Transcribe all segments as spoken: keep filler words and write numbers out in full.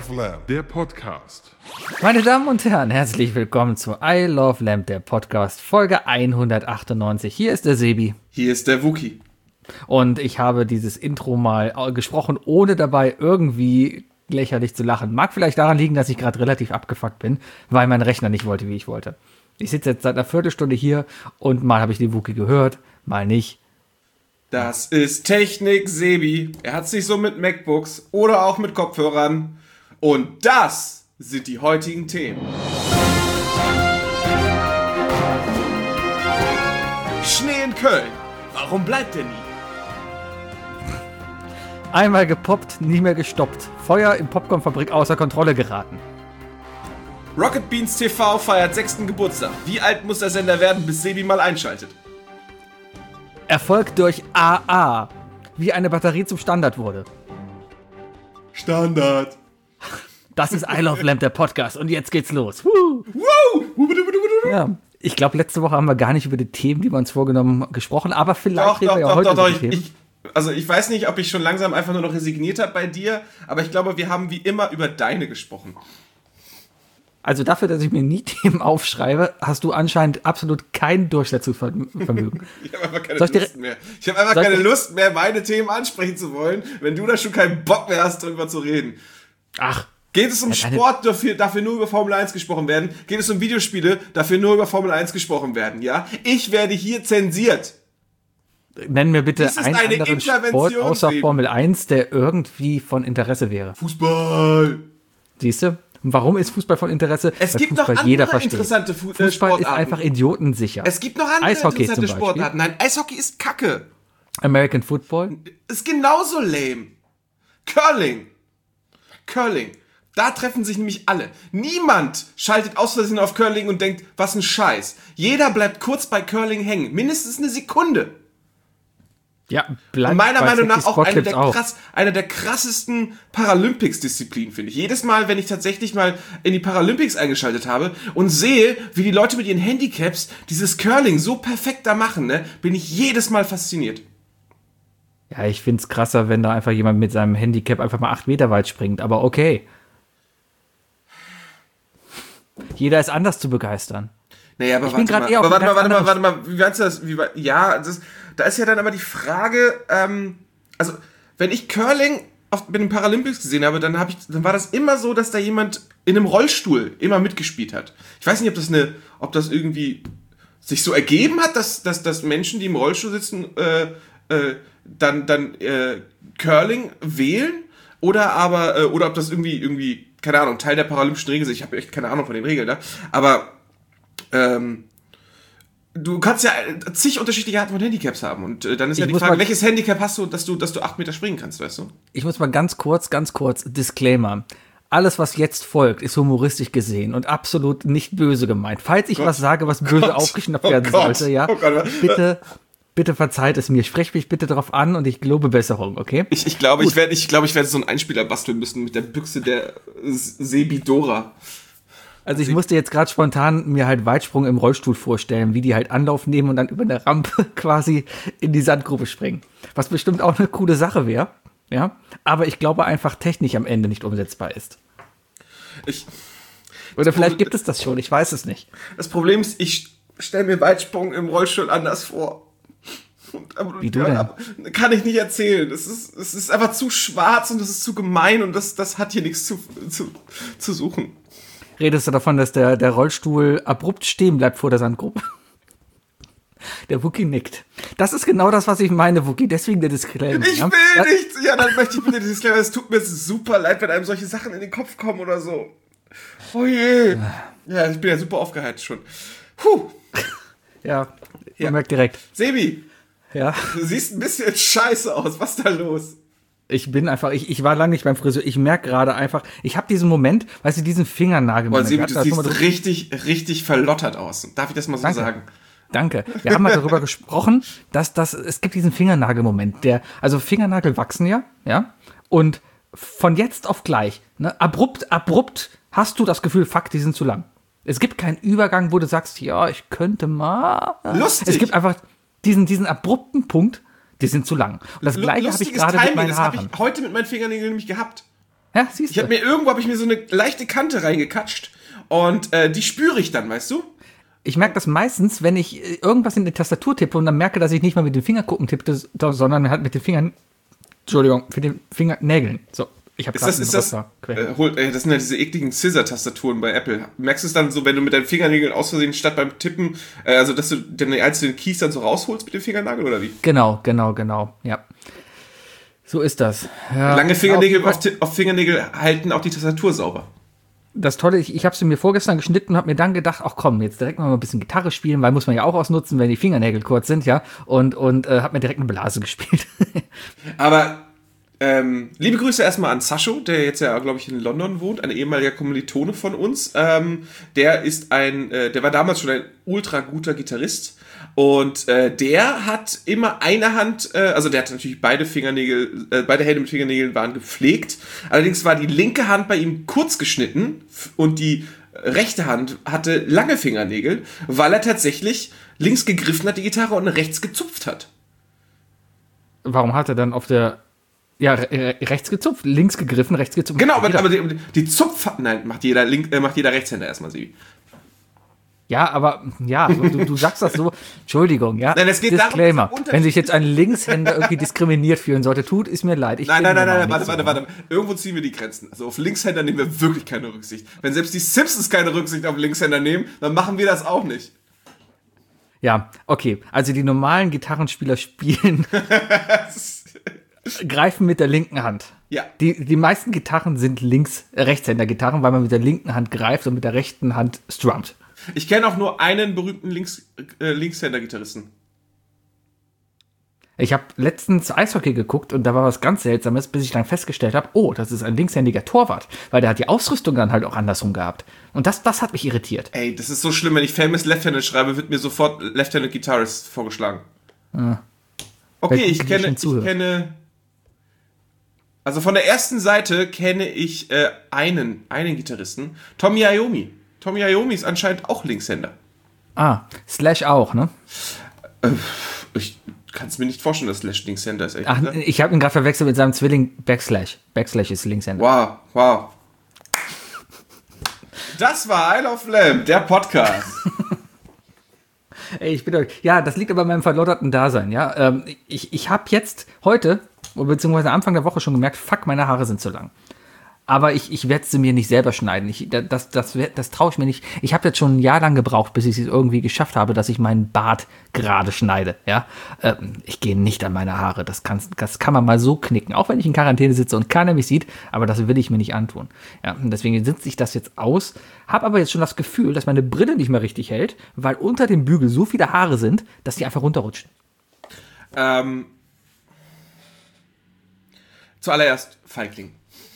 Love Lamp, der Podcast. Meine Damen und Herren, herzlich willkommen zu I Love Lamp, der Podcast, Folge hundertachtundneunzig. Hier ist der Sebi. Hier ist der Wookie. Und ich habe dieses Intro mal gesprochen, ohne dabei irgendwie lächerlich zu lachen. Mag vielleicht daran liegen, dass ich gerade relativ abgefuckt bin, weil mein Rechner nicht wollte, wie ich wollte. Ich sitze jetzt seit einer Viertelstunde hier und mal habe ich den Wookie gehört, mal nicht. Das ist Technik Sebi. Er hat sich so mit MacBooks oder auch mit Kopfhörern. Und das sind die heutigen Themen. Schnee in Köln. Warum bleibt er nie? Einmal gepoppt, nie mehr gestoppt. Feuer in Popcornfabrik außer Kontrolle geraten. Rocket Beans T V feiert sechsten Geburtstag. Wie alt muss der Sender werden, bis Sebi mal einschaltet? Erfolg durch A A. Wie eine Batterie zum Standard wurde. Standard. Das ist I Love Lamp, der Podcast. Und jetzt geht's los. Woo. Woo. Ja, ich glaube, letzte Woche haben wir gar nicht über die Themen, die wir uns vorgenommen haben, gesprochen. Aber vielleicht Doch, reden doch, wir ja doch, heute doch, über doch. die Ich, Themen. ich, also ich weiß nicht, ob ich schon langsam einfach nur noch resigniert habe bei dir, aber ich glaube, wir haben wie immer über deine gesprochen. Also dafür, dass ich mir nie Themen aufschreibe, hast du anscheinend absolut kein Durchsetzungsvermögen. Ich habe einfach keine Soll ich dir- Lust mehr. Ich habe einfach Soll ich keine dir- Lust mehr, meine Themen ansprechen zu wollen, wenn du da schon keinen Bock mehr hast, darüber zu reden. Ach, Geht es um Ja, deine- Sport, dafür, dafür nur über Formel eins gesprochen werden? Geht es um Videospiele, dafür nur über Formel eins gesprochen werden, ja? Ich werde hier zensiert. nenn mir bitte Dies ist einen eine anderen Sport Intervention, außer Sebi. Formel eins, der irgendwie von Interesse wäre. Fußball. Siehst du? Und warum ist Fußball von Interesse? Es Weil gibt noch Fußball andere jeder versteht. interessante Fu- äh, Fußball Sportarten. ist einfach idiotensicher. Es gibt noch andere Eishockey interessante zum Beispiel. Sportarten. Nein, Eishockey ist Kacke. American Football. Ist genauso lame. Curling. Curling. Da treffen sich nämlich alle. Niemand schaltet aus Versehen auf Curling und denkt, was ein Scheiß. Jeder bleibt kurz bei Curling hängen. Mindestens eine Sekunde. Ja, bleibt Und meiner bei Meinung nach Sexy auch eine Sportclips der, auch. krass, eine der krassesten Paralympics-Disziplinen, finde ich. Jedes Mal, wenn ich tatsächlich mal in die Paralympics eingeschaltet habe und sehe, wie die Leute mit ihren Handicaps dieses Curling so perfekt da machen, ne, bin ich jedes Mal fasziniert. Ja, ich find's krasser, wenn da einfach jemand mit seinem Handicap einfach mal acht Meter weit springt. Aber okay. Jeder ist anders zu begeistern. Naja, aber Ich bin warte grad mal, eher auf aber warte einem mal, warte ganz mal, warte mal, wie meinst du das? Wie, wa- ja, das, da ist ja dann aber die Frage, ähm, also, wenn ich Curling auf, mit den Paralympics gesehen habe, dann, hab ich, dann war das immer so, dass da jemand in einem Rollstuhl immer mitgespielt hat. Ich weiß nicht, ob das eine, ob das irgendwie sich so ergeben hat, dass, dass, dass Menschen, die im Rollstuhl sitzen, äh, äh, dann, dann äh, Curling wählen, oder aber, äh, oder ob das irgendwie, irgendwie, keine Ahnung, Teil der paralympischen Regeln ist. Ich habe echt keine Ahnung von den Regeln da, aber Ähm, du kannst ja zig unterschiedliche Arten von Handicaps haben. Und äh, dann ist ja Ich die muss Frage, mal- welches Handicap hast du, dass du, dass du acht Meter springen kannst, weißt du? Ich muss mal ganz kurz, ganz kurz, Disclaimer. Alles, was jetzt folgt, ist humoristisch gesehen und absolut nicht böse gemeint. Falls ich Gott. was sage, was böse Gott. aufgeschnappt Oh werden Gott. sollte, ja, Oh Gott. bitte, bitte verzeiht es mir. Sprech mich bitte darauf an und ich gelobe Besserung, okay? Ich, ich glaube, ich werde ich glaube, ich werde so einen Einspieler basteln müssen mit der Büchse der S- Sebidora. Also ich musste jetzt gerade spontan mir halt Weitsprung im Rollstuhl vorstellen, wie die halt Anlauf nehmen und dann über eine Rampe quasi in die Sandgrube springen. Was bestimmt auch eine coole Sache wäre, ja. Aber ich glaube einfach technisch am Ende nicht umsetzbar ist. Ich, Oder vielleicht gibt es das schon, ich weiß es nicht. das Problem ist, ich stelle mir Weitsprung im Rollstuhl anders vor. Und, aber, Wie du denn? aber, kann ich nicht erzählen. Es ist, es ist einfach zu schwarz und es ist zu gemein und das, das hat hier nichts zu, zu, zu suchen. Redest du davon, dass der, der Rollstuhl abrupt stehen bleibt vor der Sandgrube? Der Wookie nickt. Das ist genau das, was ich meine, Wookie. Deswegen der Disclaimer. Ich ja? will Ja, nicht. Ja, dann möchte ich bitte dieses Disclaimer. Es tut mir super leid, wenn einem solche Sachen in den Kopf kommen oder so. Oh je. Ja, ich bin ja super aufgeheizt schon. Puh. Ja, ihr Ja. merkt direkt. Sebi, Ja, du siehst ein bisschen scheiße aus. Was ist da los? ich bin einfach, ich, ich war lange nicht beim Friseur. Ich merke gerade einfach, ich habe diesen Moment, weißt du, diesen Fingernagel. Boah, Sebi, Wir hatten du da schon mal siehst drüber- richtig, richtig verlottert aus. Darf ich das mal so Danke. sagen? Danke. Wir haben mal darüber gesprochen, dass das, es gibt diesen Fingernagelmoment, der, also Fingernagel wachsen ja, ja, und von jetzt auf gleich, ne, abrupt, abrupt hast du das Gefühl, fuck, die sind zu lang. Es gibt keinen Übergang, wo du sagst, ja, ich könnte mal. Lustig. Es gibt einfach diesen, diesen abrupten Punkt, die sind zu lang. Und das Lu- gleiche habe ich lustiges gerade mit Timing, meinen das habe Haaren. ich heute mit meinen Fingernägeln nämlich gehabt. Ja, siehst Ich habe mir irgendwo habe ich mir so eine leichte Kante reingekatscht und äh, die spüre ich dann, weißt du? Ich merke das meistens, wenn ich äh, irgendwas in die Tastatur tippe und dann merke, dass ich nicht mal mit den Fingerkuppen tippte, sondern halt mit den Fingern, Entschuldigung, mit den Fingernägeln. So, ich habe Ist das, ist das, äh, hol, äh, das sind ja diese ekligen Scissor-Tastaturen bei Apple. Merkst du es dann so, wenn du mit deinen Fingernägeln aus Versehen statt beim Tippen, äh, also dass du den einzelnen Keys dann so rausholst mit dem Fingernagel oder wie? Genau, genau, genau, ja. So ist das. Ja, Lange Fingernägel auf, auf, auf Fingernägel halten auch die Tastatur sauber. Das Tolle, ich, ich habe sie mir vorgestern geschnitten und habe mir dann gedacht, ach komm, jetzt direkt mal ein bisschen Gitarre spielen, weil muss man ja auch ausnutzen, wenn die Fingernägel kurz sind, ja. Und, und äh, habe mir direkt eine Blase gespielt. Aber ähm, liebe Grüße erstmal an Sascho, der jetzt ja, glaube ich, in London wohnt, ein ehemaliger Kommilitone von uns. Ähm, der ist ein, äh, der war damals schon ein ultra guter Gitarrist. Und äh, der hat immer eine Hand, äh, also der hat natürlich beide Fingernägel, äh, beide Hände mit Fingernägeln waren gepflegt. Allerdings war die linke Hand bei ihm kurz geschnitten und die rechte Hand hatte lange Fingernägel, weil er tatsächlich links gegriffen hat, die Gitarre, und rechts gezupft hat. Warum hat er dann auf der, ja, re rechts gezupft, links gegriffen, rechts gezupft? Genau, aber, aber die, die Zupf, nein, macht jeder, Link, äh, macht jeder Rechtshänder erstmal, Sebi. Ja, aber, ja, du, du sagst das so, Entschuldigung, ja. Nein, es geht Disclaimer. darum, wenn sich jetzt ein Linkshänder irgendwie diskriminiert fühlen sollte, tut es mir leid. Ich nein, nein, nein, nein, warte, so. warte, warte. Irgendwo ziehen wir die Grenzen. Also auf Linkshänder nehmen wir wirklich keine Rücksicht. Wenn selbst die Simpsons keine Rücksicht auf Linkshänder nehmen, dann machen wir das auch nicht. Ja, okay. Also die normalen Gitarrenspieler spielen, greifen mit der linken Hand. Ja. Die, die meisten Gitarren sind links, äh, Rechtshänder-Gitarren, weil man mit der linken Hand greift und mit der rechten Hand strummt. Ich kenne auch nur einen berühmten Links, äh, Linkshänder-Gitarristen. Ich habe letztens Eishockey geguckt und da war was ganz Seltsames, bis ich dann festgestellt habe, oh, das ist ein linkshändiger Torwart, weil der hat die Ausrüstung dann halt auch andersrum gehabt. Und das, das hat mich irritiert. Ey, das ist so schlimm, wenn ich Famous Left-Handed schreibe, wird mir sofort Left-Handed Guitarist vorgeschlagen. Ah. Okay, ich kenne, ich kenne, also von der ersten Seite kenne ich äh, einen, einen Gitarristen, Tommy Iommi. Tommy Iommi ist anscheinend auch Linkshänder. Ah, Slash auch, ne? Äh, ich kann es mir nicht vorstellen, dass Slash Linkshänder ist. Ach, ne? Ich habe ihn gerade verwechselt mit seinem Zwilling Backslash. Backslash ist Linkshänder. Wow, wow. Das war Isle of Lamb, der Podcast. Ey, ich bin euch. Ja, das liegt aber an meinem verlotterten Dasein, ja. Ähm, ich ich habe jetzt heute, beziehungsweise Anfang der Woche schon gemerkt, fuck, meine Haare sind zu lang. Aber ich, ich werde sie mir nicht selber schneiden. Ich, das das, das traue ich mir nicht. Ich habe jetzt schon ein Jahr lang gebraucht, bis ich es irgendwie geschafft habe, dass ich meinen Bart gerade schneide. Ja? Ähm, ich gehe nicht an meine Haare. Das kann, das kann man mal so knicken. Auch wenn ich in Quarantäne sitze und keiner mich sieht. Aber das will ich mir nicht antun. Ja? Und deswegen sitze ich das jetzt aus. Habe aber jetzt schon das Gefühl, dass meine Brille nicht mehr richtig hält, weil unter dem Bügel so viele Haare sind, dass die einfach runterrutschen. Ähm, zuallererst Feigling.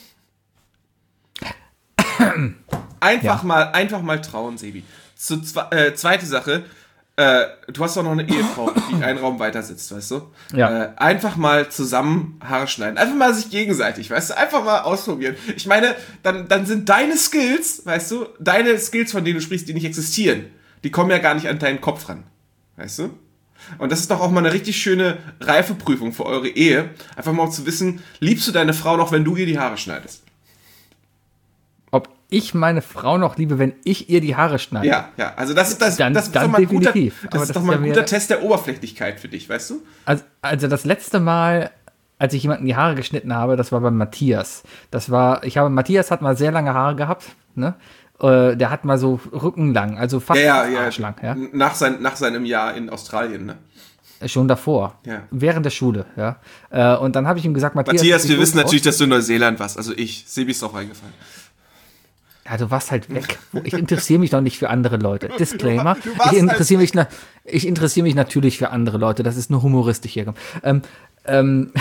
Einfach ja. mal, einfach mal trauen, Sebi. Zu, äh, zweite Sache, äh, du hast doch noch eine Ehefrau, die einen Raum weiter sitzt, weißt du? Ja. Äh, einfach mal zusammen Haare schneiden. Einfach mal sich gegenseitig, weißt du? Einfach mal ausprobieren. Ich meine, dann, dann sind deine Skills, weißt du, deine Skills, von denen du sprichst, die nicht existieren, die kommen ja gar nicht an deinen Kopf ran. Weißt du? Und das ist doch auch mal eine richtig schöne Reifeprüfung für eure Ehe. Einfach mal um zu wissen, liebst du deine Frau noch, wenn du ihr die Haare schneidest? Ob ich meine Frau noch liebe, wenn ich ihr die Haare schneide? Ja, ja. Also das ist das, dann, das ist dann doch mal ein guter, definitiv. das Aber ist das doch mal ein ist ja guter mir, Test der Oberflächlichkeit für dich, weißt du? Also, also das letzte Mal, als ich jemanden die Haare geschnitten habe, das war bei Matthias. Das war, ich habe, Matthias hat mal sehr lange Haare gehabt, ne? Äh, der hat mal so rückenlang, also fast ja, ja, arschlang. Ja. Nach, sein, nach seinem Jahr in Australien, ne? Schon davor, ja. Während der Schule, ja. Äh, und dann habe ich ihm gesagt, Matthias... Matthias, wir wissen natürlich, dass du in Neuseeland warst, also ich, Sebi ist drauf eingefallen. Ja, du warst halt weg. Ich interessiere mich doch nicht für andere Leute. Disclaimer. Du, du ich interessiere halt mich, ich interessiere mich natürlich für andere Leute. Das ist nur humoristisch hier. Ähm, ähm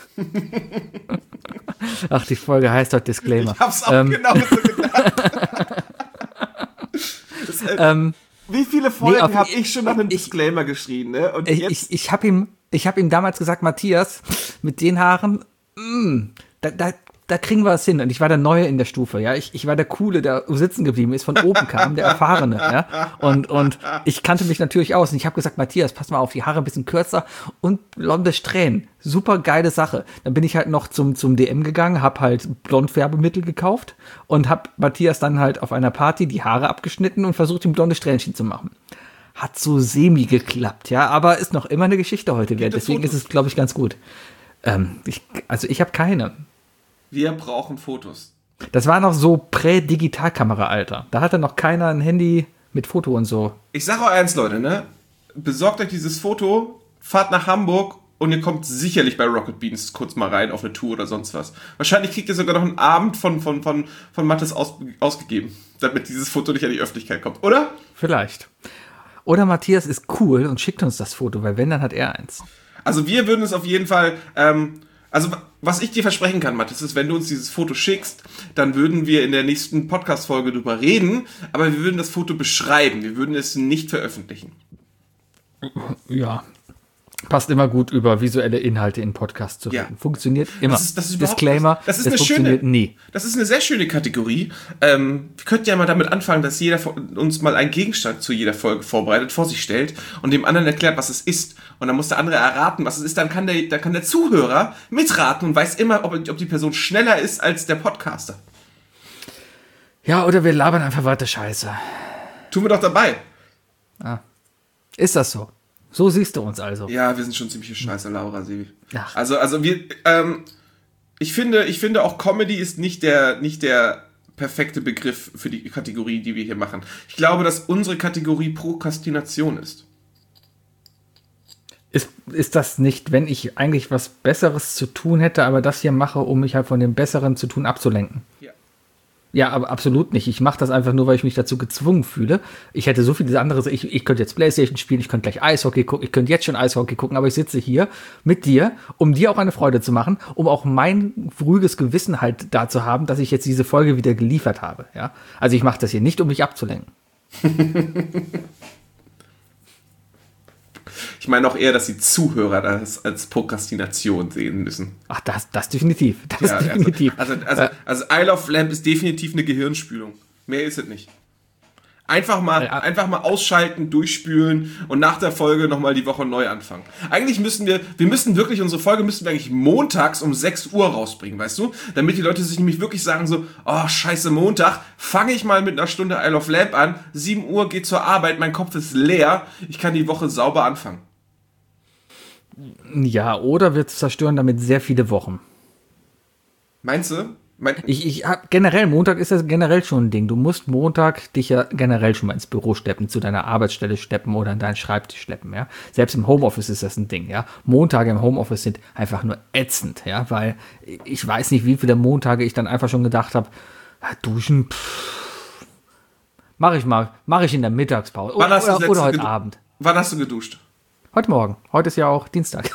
Ach, die Folge heißt doch Disclaimer. Ich hab's auch ähm, genau so gedacht. das, äh, ähm, wie viele Folgen nee, habe ich schon nach einem ich, Disclaimer geschrieben, ne? Und ich jetzt? ich, ich habe ihm, ich hab ihm damals gesagt, Matthias, mit den Haaren, mh, da, da da kriegen wir es hin. Und ich war der Neue in der Stufe, ja. Ich, ich war der Coole, der sitzen geblieben ist, von oben kam, der Erfahrene, ja. Und, und ich kannte mich natürlich aus. Und ich habe gesagt, Matthias, pass mal auf, die Haare ein bisschen kürzer und blonde Strähnen. Super geile Sache. Dann bin ich halt noch zum, zum D M gegangen, hab halt Blondfärbemittel gekauft und hab Matthias dann halt auf einer Party die Haare abgeschnitten und versucht, ihm blonde Strähnchen zu machen. Hat so semi geklappt, ja. Aber ist noch immer eine Geschichte heute wert. Deswegen ist es, glaube ich, ganz gut. Ähm, ich, also ich habe keine. Wir brauchen Fotos. Das war noch so Prä-Digitalkamera-Alter. Da hatte noch keiner ein Handy mit Foto und so. Ich sag euch eins, Leute, ne? Besorgt euch dieses Foto, fahrt nach Hamburg und ihr kommt sicherlich bei Rocket Beans kurz mal rein auf eine Tour oder sonst was. Wahrscheinlich kriegt ihr sogar noch einen Abend von, von, von, von Mattes aus, ausgegeben, damit dieses Foto nicht an die Öffentlichkeit kommt, oder? Vielleicht. Oder Matthias ist cool und schickt uns das Foto, weil wenn, dann hat er eins. Also wir würden es auf jeden Fall... Ähm, Also, was ich dir versprechen kann, Mathis, ist, wenn du uns dieses Foto schickst, dann würden wir in der nächsten Podcast-Folge drüber reden, aber wir würden das Foto beschreiben. Wir würden es nicht veröffentlichen. Ja. Passt immer gut, über visuelle Inhalte in Podcasts zu reden. Ja. Funktioniert immer. Das ist, das ist Disclaimer, das ist das eine funktioniert schöne, nie. Das ist eine sehr schöne Kategorie. Ähm, wir könnten ja mal damit anfangen, dass jeder von uns mal einen Gegenstand zu jeder Folge vorbereitet, vor sich stellt und dem anderen erklärt, was es ist. Und dann muss der andere erraten, was es ist. Dann kann der, dann kann der Zuhörer mitraten und weiß immer, ob, ob die Person schneller ist als der Podcaster. Ja, oder wir labern einfach weiter Scheiße. Tun wir doch dabei. Ah. Ist das so? So siehst du uns also. Ja, wir sind schon ziemlich scheiße, Laura, Sebi. Ach. Also, also wir, ähm, ich finde, ich finde auch Comedy ist nicht der, nicht der perfekte Begriff für die Kategorie, die wir hier machen. Ich glaube, dass unsere Kategorie Prokrastination ist. Ist, ist das nicht, wenn ich eigentlich was Besseres zu tun hätte, aber das hier mache, um mich halt von dem Besseren zu tun abzulenken? Ja. Ja, aber absolut nicht. Ich mache das einfach nur, weil ich mich dazu gezwungen fühle. Ich hätte so viele andere, ich, ich könnte jetzt Playstation spielen, ich könnte gleich Eishockey gucken, ich könnte jetzt schon Eishockey gucken, aber ich sitze hier mit dir, um dir auch eine Freude zu machen, um auch mein ruhiges Gewissen halt da zu haben, dass ich jetzt diese Folge wieder geliefert habe. Ja? Also ich mache das hier nicht, um mich abzulenken. Ich meine auch eher, dass die Zuhörer das als Prokrastination sehen müssen. Ach, das, das definitiv. Das Ja, definitiv. Also, also, also, also Isle of Lamp ist definitiv eine Gehirnspülung. Mehr ist es nicht. Einfach mal, Ja. einfach mal ausschalten, durchspülen und nach der Folge nochmal die Woche neu anfangen. Eigentlich müssen wir, wir müssen wirklich, unsere Folge müssen wir eigentlich montags um sechs Uhr rausbringen, weißt du? Damit die Leute sich nämlich wirklich sagen so, oh, scheiße, Montag, fange ich mal mit einer Stunde Isle of Lamp an, sieben Uhr geht zur Arbeit, mein Kopf ist leer, ich kann die Woche sauber anfangen. Ja, oder wir zerstören damit sehr viele Wochen. Meinst du? Mein, Ich, ich hab, generell, Montag ist das generell schon ein Ding. Du musst Montag dich ja generell schon mal ins Büro schleppen, zu deiner Arbeitsstelle schleppen oder in deinen Schreibtisch schleppen, ja. Selbst im Homeoffice ist das ein Ding, ja. Montage im Homeoffice sind einfach nur ätzend, ja, weil ich weiß nicht, wie viele Montage ich dann einfach schon gedacht habe, duschen, pff, mach ich mal, mach ich in der Mittagspause Wann oder, hast du das oder, letzte oder heute gedu- Abend. wann hast du geduscht? Heute Morgen. Heute ist ja auch Dienstag.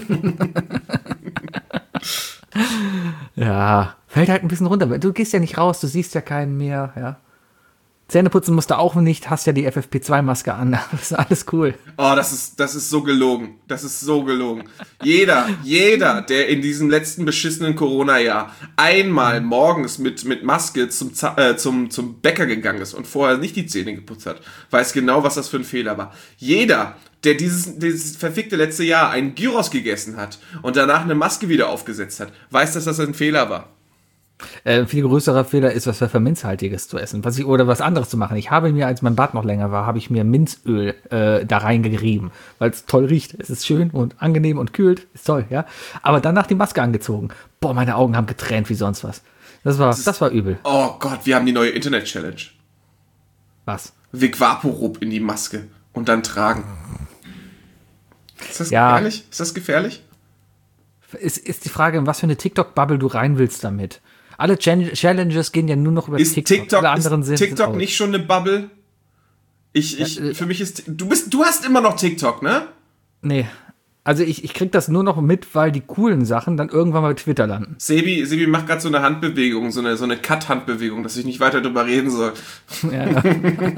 Ja, fällt halt ein bisschen runter. Du gehst ja nicht raus, du siehst ja keinen mehr, ja. Zähneputzen musst du auch nicht, hast ja die F F P zwei Maske an. Das ist alles cool. Oh, das ist, das ist so gelogen. Das ist so gelogen. Jeder, jeder, der in diesem letzten beschissenen Corona-Jahr einmal morgens mit, mit Maske zum, Za- äh, zum, zum Bäcker gegangen ist und vorher nicht die Zähne geputzt hat, weiß genau, was das für ein Fehler war. Jeder, der dieses, dieses verfickte letzte Jahr einen Gyros gegessen hat und danach eine Maske wieder aufgesetzt hat, weiß, dass das ein Fehler war. Äh, ein viel größerer Fehler ist, was Pfefferminzhaltiges zu essen, was ich, oder was anderes zu machen. Ich habe mir, als mein Bart noch länger war, habe ich mir Minzöl äh, da reingerieben, weil es toll riecht. Es ist schön und angenehm und kühlt, ist toll, ja. Aber danach die Maske angezogen. Boah, meine Augen haben getränt wie sonst was. Das war, das, das war übel. Oh Gott, wir haben die neue Internet-Challenge. Was? Vic Vaporub in die Maske und dann tragen. Ist das Ja. gefährlich? Ist das gefährlich? Ist, ist die Frage, in was für eine TikTok-Bubble du rein willst damit. Alle Chan- Challenges gehen ja nur noch über Ist TikTok. TikTok, Alle anderen ist sind TikTok out. nicht schon eine Bubble? Ich, ich, Ja, äh, für mich ist, du bist, du hast immer noch TikTok, ne? Nee. Also ich, ich krieg das nur noch mit, weil die coolen Sachen dann irgendwann mal bei Twitter landen. Sebi, Sebi macht gerade so eine Handbewegung, so eine, so eine Cut-Handbewegung, dass ich nicht weiter drüber reden soll. Ja, ja.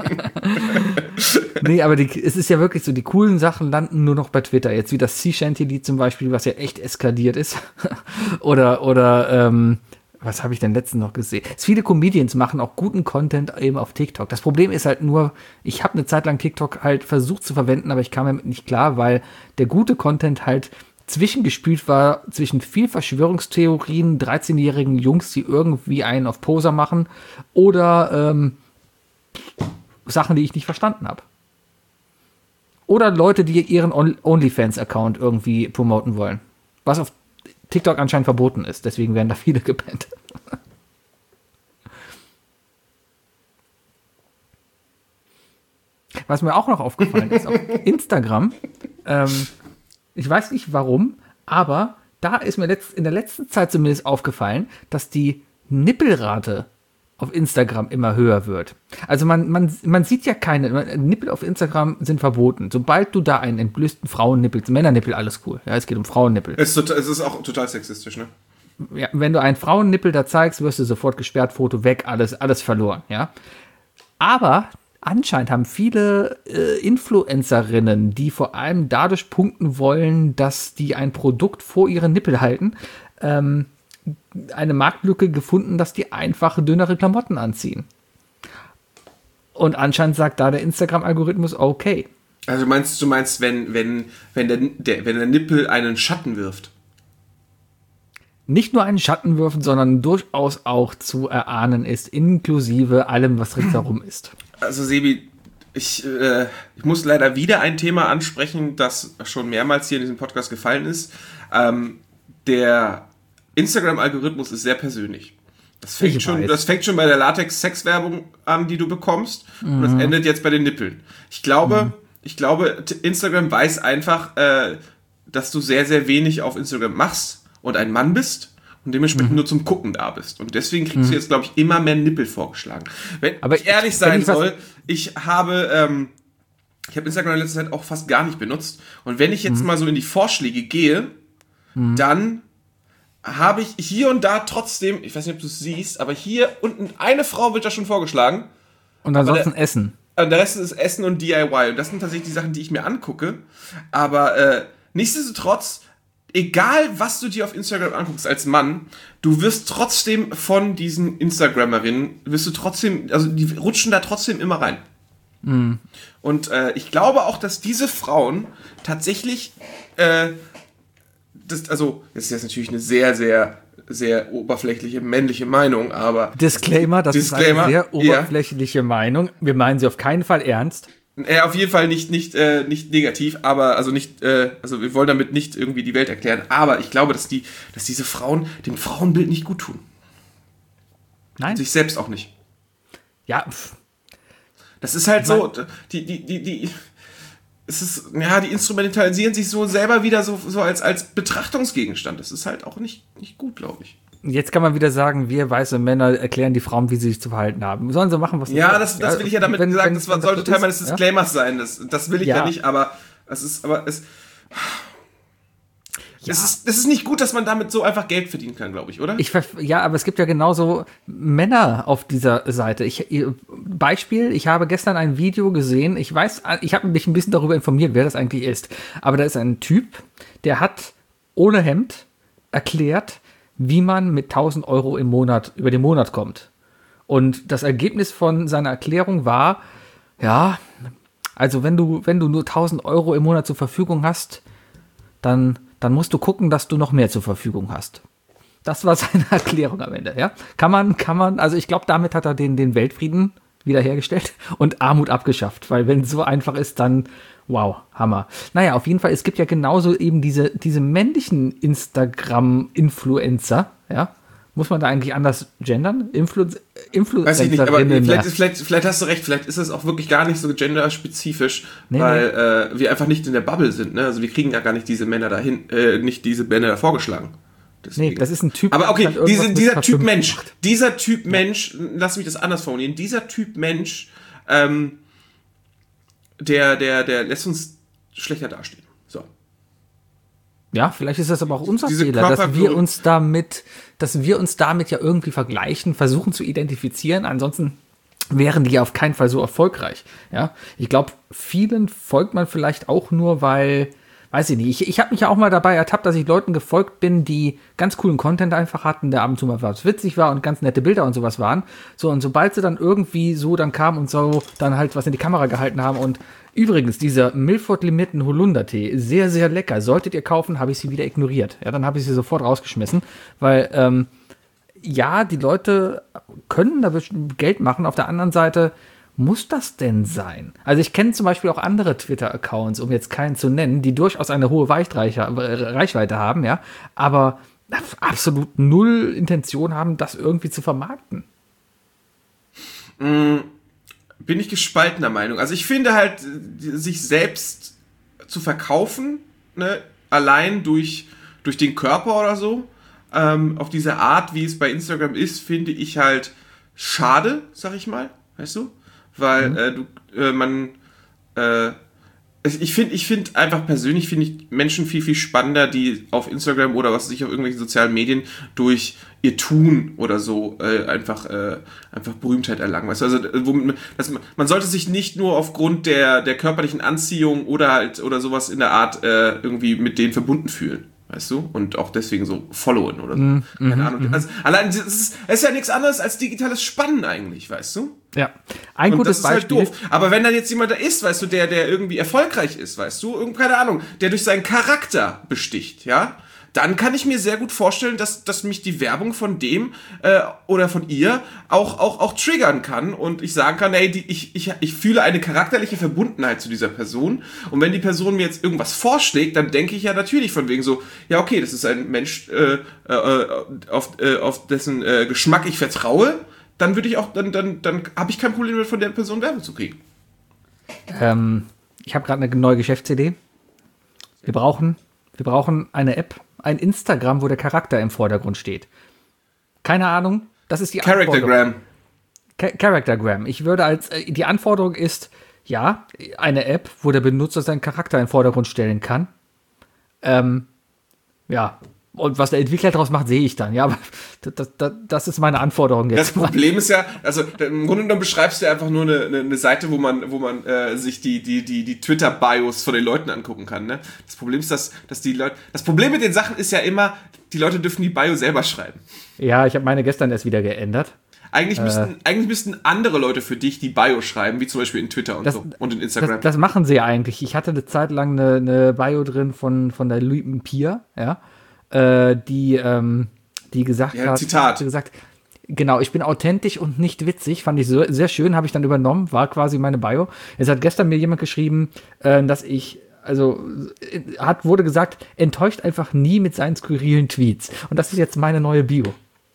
Nee, aber die, es ist ja wirklich so, die coolen Sachen landen nur noch bei Twitter. Jetzt wie das Sea Shanty-Lied zum Beispiel, was ja echt eskaliert ist. oder, oder, ähm, Was habe ich denn letztens noch gesehen? Viele Comedians machen auch guten Content eben auf TikTok. Das Problem ist halt nur, ich habe eine Zeit lang TikTok halt versucht zu verwenden, aber ich kam damit nicht klar, weil der gute Content halt zwischengespült war zwischen viel Verschwörungstheorien, dreizehnjährigen Jungs, die irgendwie einen auf Poser machen oder ähm, Sachen, die ich nicht verstanden habe. Oder Leute, die ihren OnlyFans-Account irgendwie promoten wollen. Was auf TikTok anscheinend verboten ist. Deswegen werden da viele gebannt. Was mir auch noch aufgefallen ist, auf Instagram, ähm, ich weiß nicht warum, aber da ist mir letzt, in der letzten Zeit zumindest aufgefallen, dass die Nippelrate auf Instagram immer höher wird. Also man, man, man sieht ja keine, Nippel auf Instagram sind verboten. Sobald du da einen entblößten Frauennippel, Männernippel, alles cool. Ja, es geht um Frauennippel. Es ist, total, es ist auch total sexistisch, ne? Ja, wenn du einen Frauennippel da zeigst, wirst du sofort gesperrt, Foto weg, alles, alles verloren, ja. Aber anscheinend haben viele äh, Influencerinnen, die vor allem dadurch punkten wollen, dass die ein Produkt vor ihre Nippel halten, ähm, eine Marktlücke gefunden, dass die einfach dünnere Klamotten anziehen. Und anscheinend sagt da der Instagram-Algorithmus okay. Also meinst du meinst, wenn, wenn, wenn, der, der, wenn der Nippel einen Schatten wirft? Nicht nur einen Schatten wirft, sondern durchaus auch zu erahnen ist, inklusive allem, was ringsherum ist. Also Sebi, ich, äh, ich muss leider wieder ein Thema ansprechen, das schon mehrmals hier in diesem Podcast gefallen ist. Ähm, der Instagram-Algorithmus ist sehr persönlich. Das fängt, schon, das fängt schon bei der Latex-Sex-Werbung an, die du bekommst. Mhm. Und das endet jetzt bei den Nippeln. Ich glaube, mhm. ich glaube, Instagram weiß einfach, äh, dass du sehr, sehr wenig auf Instagram machst und ein Mann bist und dementsprechend mhm. nur zum Gucken da bist. Und deswegen kriegst mhm. du jetzt, glaube ich, immer mehr Nippel vorgeschlagen. Wenn Aber ich ehrlich ich, sein ich soll, ich habe... Ähm, ich habe Instagram in letzter Zeit auch fast gar nicht benutzt. Und wenn ich jetzt mhm. mal so in die Vorschläge gehe, mhm. dann habe ich hier und da trotzdem, ich weiß nicht, ob du es siehst, aber hier unten eine Frau wird da schon vorgeschlagen. Und ansonsten der, Essen. Und der Rest ist Essen und D I Y. Und das sind tatsächlich die Sachen, die ich mir angucke. Aber äh, nichtsdestotrotz, egal was du dir auf Instagram anguckst als Mann, du wirst trotzdem von diesen Instagrammerinnen, wirst du trotzdem, also die rutschen da trotzdem immer rein. Mhm. Und äh, ich glaube auch, dass diese Frauen tatsächlich äh, Das, also, das ist jetzt natürlich eine sehr, sehr, sehr oberflächliche männliche Meinung, aber... Disclaimer, das Disclaimer, ist eine sehr oberflächliche ja. Meinung. Wir meinen sie auf keinen Fall ernst. Ja, auf jeden Fall nicht, nicht, äh, nicht negativ, aber, also nicht, äh, also wir wollen damit nicht irgendwie die Welt erklären, aber ich glaube, dass die, dass diese Frauen dem Frauenbild nicht gut tun. Nein. Und sich selbst auch nicht. Ja, pff. Das ist halt so, die, die, die, die... Es ist, ja, die instrumentalisieren sich so selber wieder so, so als, als Betrachtungsgegenstand. Das ist halt auch nicht, nicht gut, glaube ich. Jetzt kann man wieder sagen, wir weiße Männer erklären die Frauen, wie sie sich zu verhalten haben. Sollen sie machen, was sie wollen. Ja, das, das will ich ja damit wenn, sagen, wenn, das wenn sollte das Teil meines Disclaimers ja? sein. Das, das will ich ja. ja nicht, aber es ist, aber es... Ja. Es ist, es ist nicht gut, dass man damit so einfach Geld verdienen kann, glaube ich, oder? Ich, ja, aber es gibt ja genauso Männer auf dieser Seite. Ich, Beispiel, ich habe gestern ein Video gesehen, ich weiß, ich habe mich ein bisschen darüber informiert, wer das eigentlich ist. Aber da ist ein Typ, der hat ohne Hemd erklärt, wie man mit tausend Euro im Monat, über den Monat kommt. Und das Ergebnis von seiner Erklärung war, ja, also wenn du, wenn du nur tausend Euro im Monat zur Verfügung hast, dann... dann musst du gucken, dass du noch mehr zur Verfügung hast. Das war seine Erklärung am Ende, ja. Kann man, kann man, also ich glaube, damit hat er den, den Weltfrieden wiederhergestellt und Armut abgeschafft, weil wenn es so einfach ist, dann, wow, Hammer. Naja, auf jeden Fall, es gibt ja genauso eben diese, diese männlichen Instagram-Influencer, ja. Muss man da eigentlich anders gendern? Influ- Influencerinnen? Weiß ich nicht, aber vielleicht, vielleicht, vielleicht hast du recht, vielleicht ist es auch wirklich gar nicht so genderspezifisch, nee, weil nee. Äh, wir einfach nicht in der Bubble sind. Ne? Also wir kriegen ja gar nicht diese Männer dahin, äh, nicht diese Männer da vorgeschlagen. Deswegen. Nee, das ist ein Typ. Aber okay, diese, dieser Typ Mensch, macht. dieser Typ ja. Mensch, lass mich das anders formulieren, dieser Typ Mensch, ähm, der, der, der lässt uns schlechter dastehen. So. Ja, vielleicht ist das aber auch unser Diese Fehler, dass wir uns damit, dass wir uns damit ja irgendwie vergleichen, versuchen zu identifizieren. Ansonsten wären die ja auf keinen Fall so erfolgreich. Ja, ich glaube, vielen folgt man vielleicht auch nur, weil weiß ich nicht. Ich, ich habe mich ja auch mal dabei ertappt, dass ich Leuten gefolgt bin, die ganz coolen Content einfach hatten, der ab und zu mal was witzig war und ganz nette Bilder und sowas waren. So, und sobald sie dann irgendwie so dann kamen und so dann halt was in die Kamera gehalten haben und übrigens, dieser Milford Limitten Holundertee, sehr, sehr lecker. Solltet ihr kaufen, habe ich sie wieder ignoriert. Ja, dann habe ich sie sofort rausgeschmissen, weil, ähm, ja, die Leute können da bestimmt Geld machen. Auf der anderen Seite, muss das denn sein? Also ich kenne zum Beispiel auch andere Twitter-Accounts, um jetzt keinen zu nennen, die durchaus eine hohe Reichweite haben, ja, aber absolut null Intention haben, das irgendwie zu vermarkten. Mm, bin ich gespaltener Meinung. Also ich finde halt, sich selbst zu verkaufen, ne, allein durch, durch den Körper oder so, ähm, auf diese Art, wie es bei Instagram ist, finde ich halt schade, sag ich mal, weißt du? Weil mhm. äh, du, äh, man, äh, ich finde, ich finde einfach persönlich finde ich Menschen viel, viel spannender, die auf Instagram oder was weiß ich, auf irgendwelchen sozialen Medien durch ihr Tun oder so äh, einfach, äh, einfach Berühmtheit erlangen. Weißt du? Also, womit, das, man sollte sich nicht nur aufgrund der, der körperlichen Anziehung oder halt, oder sowas in der Art äh, irgendwie mit denen verbunden fühlen. Weißt du? Und auch deswegen so followen oder so. Mm, Keine mm, Ahnung. Mm. Also, allein, es ist, es ist ja nichts anderes als digitales Spannen eigentlich, weißt du? Ja. Ein und gutes das ist Beispiel. Halt doof. Aber wenn dann jetzt jemand da ist, weißt du, der, der irgendwie erfolgreich ist, weißt du, irgend, keine Ahnung, der durch seinen Charakter besticht, ja, dann kann ich mir sehr gut vorstellen, dass, dass mich die Werbung von dem äh, oder von ihr auch, auch, auch triggern kann und ich sagen kann, hey, die, ich, ich, ich fühle eine charakterliche Verbundenheit zu dieser Person und wenn die Person mir jetzt irgendwas vorschlägt, dann denke ich ja natürlich von wegen so, ja okay, das ist ein Mensch, äh, äh, auf, äh, auf dessen äh, Geschmack ich vertraue, dann würde ich auch, dann, dann, dann habe ich kein Problem mehr, von der Person Werbung zu kriegen. Ähm, ich habe gerade eine neue Geschäftsidee. Wir brauchen, wir brauchen eine App, ein Instagram, wo der Charakter im Vordergrund steht. Keine Ahnung, das ist die Charactergram. Cha- Charactergram. Ich würde als, äh, die Anforderung ist, ja, eine App, wo der Benutzer seinen Charakter im Vordergrund stellen kann. Ähm, ja, und was der Entwickler daraus macht, sehe ich dann. Ja, aber das, das, das ist meine Anforderung jetzt. Das Problem ist ja, also im Grunde genommen beschreibst du einfach nur eine, eine, eine Seite, wo man, wo man äh, sich die, die, die, die Twitter-Bios von den Leuten angucken kann. Ne? Das Problem ist, dass, dass die Leute. Das Problem mit den Sachen ist ja immer, die Leute dürfen die Bio selber schreiben. Ja, ich habe meine gestern erst wieder geändert. Eigentlich müssten, äh, eigentlich müssten andere Leute für dich die Bio schreiben, wie zum Beispiel in Twitter und das, so und in Instagram. Das, das machen sie ja eigentlich. Ich hatte eine Zeit lang eine, eine Bio drin von, von der Louis Pia, ja. Die, ähm, die gesagt ja, hat, Zitat. gesagt, genau, ich bin authentisch und nicht witzig, fand ich so, sehr schön, habe ich dann übernommen, war quasi meine Bio. Jetzt hat gestern mir jemand geschrieben, äh, dass ich, also, hat, wurde gesagt, enttäuscht einfach nie mit seinen skurrilen Tweets. Und das ist jetzt meine neue Bio.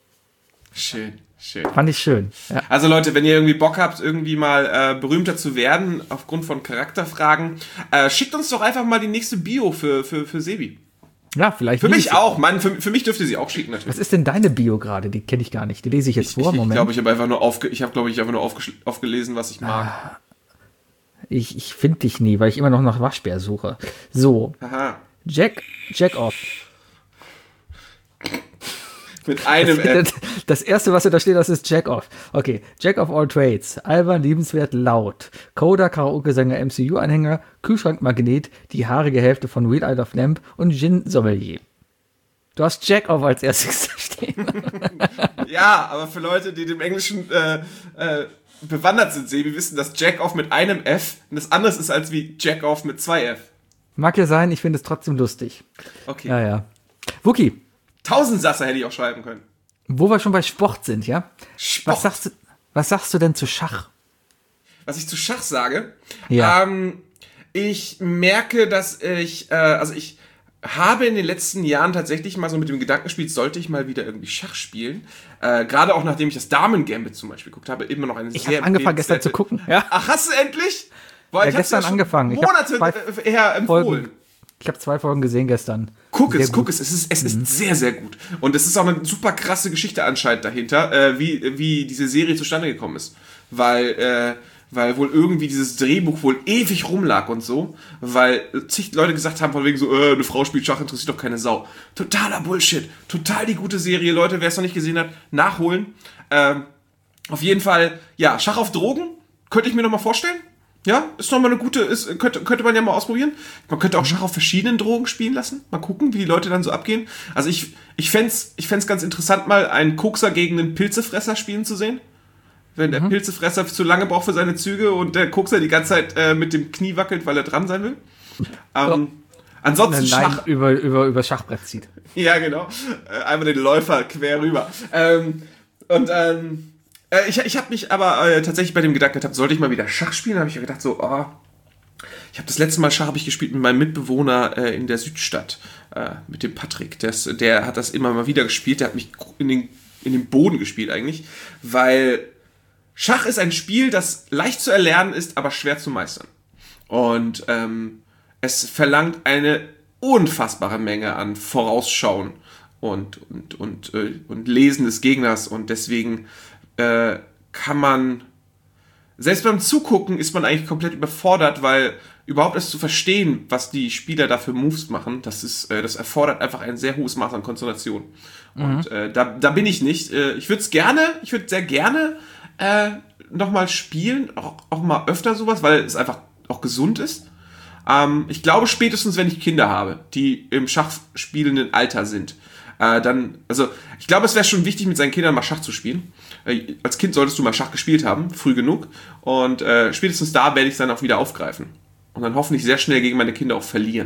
Schön. Schön. Fand ich schön. Ja. Also Leute, wenn ihr irgendwie Bock habt, irgendwie mal äh, berühmter zu werden, aufgrund von Charakterfragen, äh, schickt uns doch einfach mal die nächste Bio für, für, für Sebi. Ja, vielleicht. Für mich auch, Mann. Für, für mich dürft ihr sie auch schicken, natürlich. Was ist denn deine Bio gerade? Die kenne ich gar nicht. Die lese ich jetzt ich, vor. Ich, Moment. Ich glaube, ich habe einfach nur, aufge, ich hab, glaub ich, einfach nur aufge, aufgelesen, was ich mag. Ah, ich ich finde dich nie, weil ich immer noch nach Waschbär suche. So. Aha. Jack, Jack off. Mit einem das, App. Das erste, was da steht, das ist Jack off. Okay. Jack of all trades. Albern, liebenswert, laut. Coder, Karaoke-Sänger, M C U-Anhänger, Kühlschrankmagnet, die haarige Hälfte von Real Isle of Lamp und Gin-Sommelier. Du hast Jack off als erstes stehen. Ja, aber für Leute, die dem Englischen äh, äh, bewandert sind, Sebi, wissen, dass Jack off mit einem F das anderes ist als wie Jack off mit zwei F. Mag ja sein, ich finde es trotzdem lustig. Okay. Ja, ja. Wookie. Tausendsasser hätte ich auch schreiben können. Wo wir schon bei Sport sind, ja? Sport. Was sagst du, was sagst du denn zu Schach? Was ich zu Schach sage? Ja. Ähm, ich merke, dass ich, äh, also ich habe in den letzten Jahren tatsächlich mal so mit dem Gedanken gespielt, sollte ich mal wieder irgendwie Schach spielen. Äh, Gerade auch nachdem ich das Damen-Gambit zum Beispiel geguckt habe, immer noch eine ich sehr... Ich habe angefangen gestern zu gucken. Ja. Ach, hast du endlich? Boah, ja, ich gestern ja angefangen. Monate ich her empfohlen. Folgen. Ich habe zwei Folgen gesehen gestern. Guck es, guck es, es ist, es ist mhm. sehr, sehr gut. Und es ist auch eine super krasse Geschichte anscheinend dahinter, äh, wie, wie diese Serie zustande gekommen ist. Weil, äh, weil wohl irgendwie dieses Drehbuch wohl ewig rumlag und so, weil zig Leute gesagt haben, von wegen so, äh, eine Frau spielt Schach, interessiert doch keine Sau. Totaler Bullshit. Total die gute Serie, Leute, wer es noch nicht gesehen hat, nachholen. Ähm, auf jeden Fall, ja, Schach auf Drogen, könnte ich mir noch mal vorstellen. Ja, ist nochmal eine gute, ist, könnte, könnte man ja mal ausprobieren. Man könnte auch Schach auf verschiedenen Drogen spielen lassen. Mal gucken, wie die Leute dann so abgehen. Also ich, ich fänd's, ich fänd's ganz interessant, mal einen Kokser gegen einen Pilzefresser spielen zu sehen. Wenn der mhm. Pilzefresser zu lange braucht für seine Züge und der Kokser die ganze Zeit äh, mit dem Knie wackelt, weil er dran sein will. Ähm, oh. Ansonsten Nein, Schach. Über, über, über Schachbrett zieht. Ja, genau. Äh, einmal den Läufer quer rüber. Ähm, und, ähm, Ich, ich habe mich aber äh, tatsächlich bei dem Gedanken gehabt, sollte ich mal wieder Schach spielen? Da habe ich gedacht so, oh, ich habe das letzte Mal Schach habe ich gespielt mit meinem Mitbewohner äh, in der Südstadt, äh, mit dem Patrick. Der, ist, der hat das immer mal wieder gespielt, der hat mich in den, in den Boden gespielt eigentlich, weil Schach ist ein Spiel, das leicht zu erlernen ist, aber schwer zu meistern. Und ähm, es verlangt eine unfassbare Menge an Vorausschauen und, und, und, äh, und Lesen des Gegners und deswegen Äh, kann man, selbst beim Zugucken ist man eigentlich komplett überfordert, weil überhaupt erst zu verstehen, was die Spieler da für Moves machen, das ist, äh, das erfordert einfach ein sehr hohes Maß an Konzentration. Mhm. Und äh, da, da bin ich nicht. Äh, ich würde es gerne, ich würde sehr gerne äh, nochmal spielen, auch, auch mal öfter sowas, weil es einfach auch gesund ist. Ähm, ich glaube spätestens, wenn ich Kinder habe, die im schachspielenden Alter sind, äh, dann, also ich glaube, es wäre schon wichtig, mit seinen Kindern mal Schach zu spielen. Äh, als Kind solltest du mal Schach gespielt haben, früh genug. Und äh, spätestens da werde ich es dann auch wieder aufgreifen. Und dann hoffentlich sehr schnell gegen meine Kinder auch verlieren.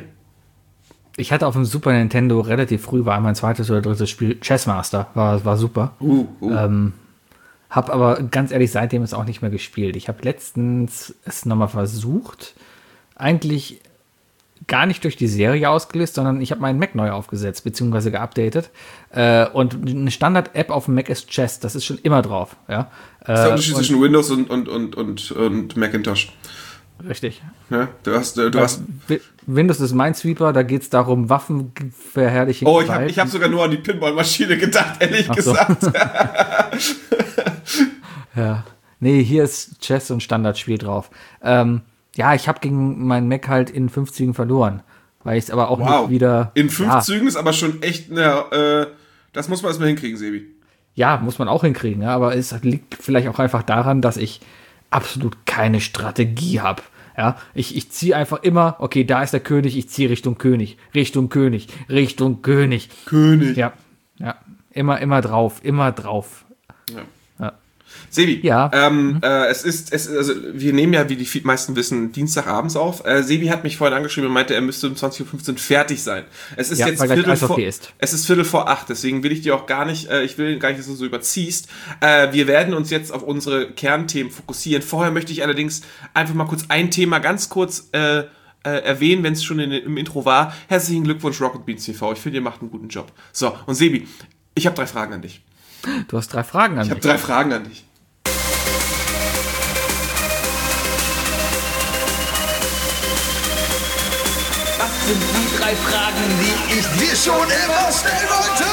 Ich hatte auf dem Super Nintendo relativ früh, war mein zweites oder drittes Spiel, Chessmaster, war, war super. Uh, uh. Ähm, hab aber ganz ehrlich seitdem es auch nicht mehr gespielt. Ich habe letztens es nochmal versucht, eigentlich gar nicht durch die Serie ausgelöst, sondern ich habe meinen Mac neu aufgesetzt, beziehungsweise geupdatet. Äh, und eine Standard-App auf dem Mac ist Chess, das ist schon immer drauf. Ja? Äh, das ist der Unterschied zwischen Windows und, und, und, und, und Macintosh. Richtig. Ja, du hast, du hast Windows ist Minesweeper, da geht es darum, Waffen verherrlichen. Oh, ich habe ich hab sogar nur an die Pinball-Maschine gedacht, ehrlich Ach gesagt. So. Ja. Nee, hier ist Chess und Standardspiel drauf. Ähm, ja, ich habe gegen meinen Mac halt in fünf Zügen verloren. Weil ich es aber auch wow. nicht wieder... In fünf ja. Zügen ist aber schon echt, eine, äh, das muss man erstmal hinkriegen, Sebi. Ja, muss man auch hinkriegen, ja, aber es liegt vielleicht auch einfach daran, dass ich absolut keine Strategie habe. Ja, ich, ich ziehe einfach immer, okay, da ist der König, ich ziehe Richtung König, Richtung König, Richtung König. König. Ja, ja, immer, immer drauf, immer drauf. Ja. Sebi, ja. ähm, mhm. äh, es ist, es ist, also wir nehmen ja, wie die meisten wissen, Dienstagabends auf. Äh, Sebi hat mich vorhin angeschrieben und meinte, er müsste um zwanzig Uhr fünfzehn fertig sein. Es ist ja, jetzt Viertel vor, ist. es ist Viertel vor acht, deswegen will ich dir auch gar nicht, äh, ich will gar nicht, dass du so überziehst. Äh, wir werden uns jetzt auf unsere Kernthemen fokussieren. Vorher möchte ich allerdings einfach mal kurz ein Thema ganz kurz äh, äh, erwähnen, wenn es schon in, im Intro war. Herzlichen Glückwunsch, Rocket Beans T V. Ich finde, ihr macht einen guten Job. So, und Sebi, ich habe drei Fragen an dich. Du hast drei Fragen an ich mich. Ich habe drei Fragen an dich. Was sind die drei Fragen, die ich dir schon immer stellen wollte?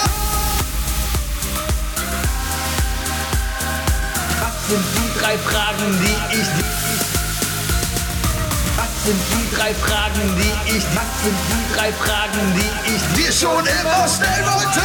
Was sind die drei Fragen, die ich dir... Was sind die drei Fragen, die ich... Was sind die drei Fragen, die ich dir schon immer stellen wollte?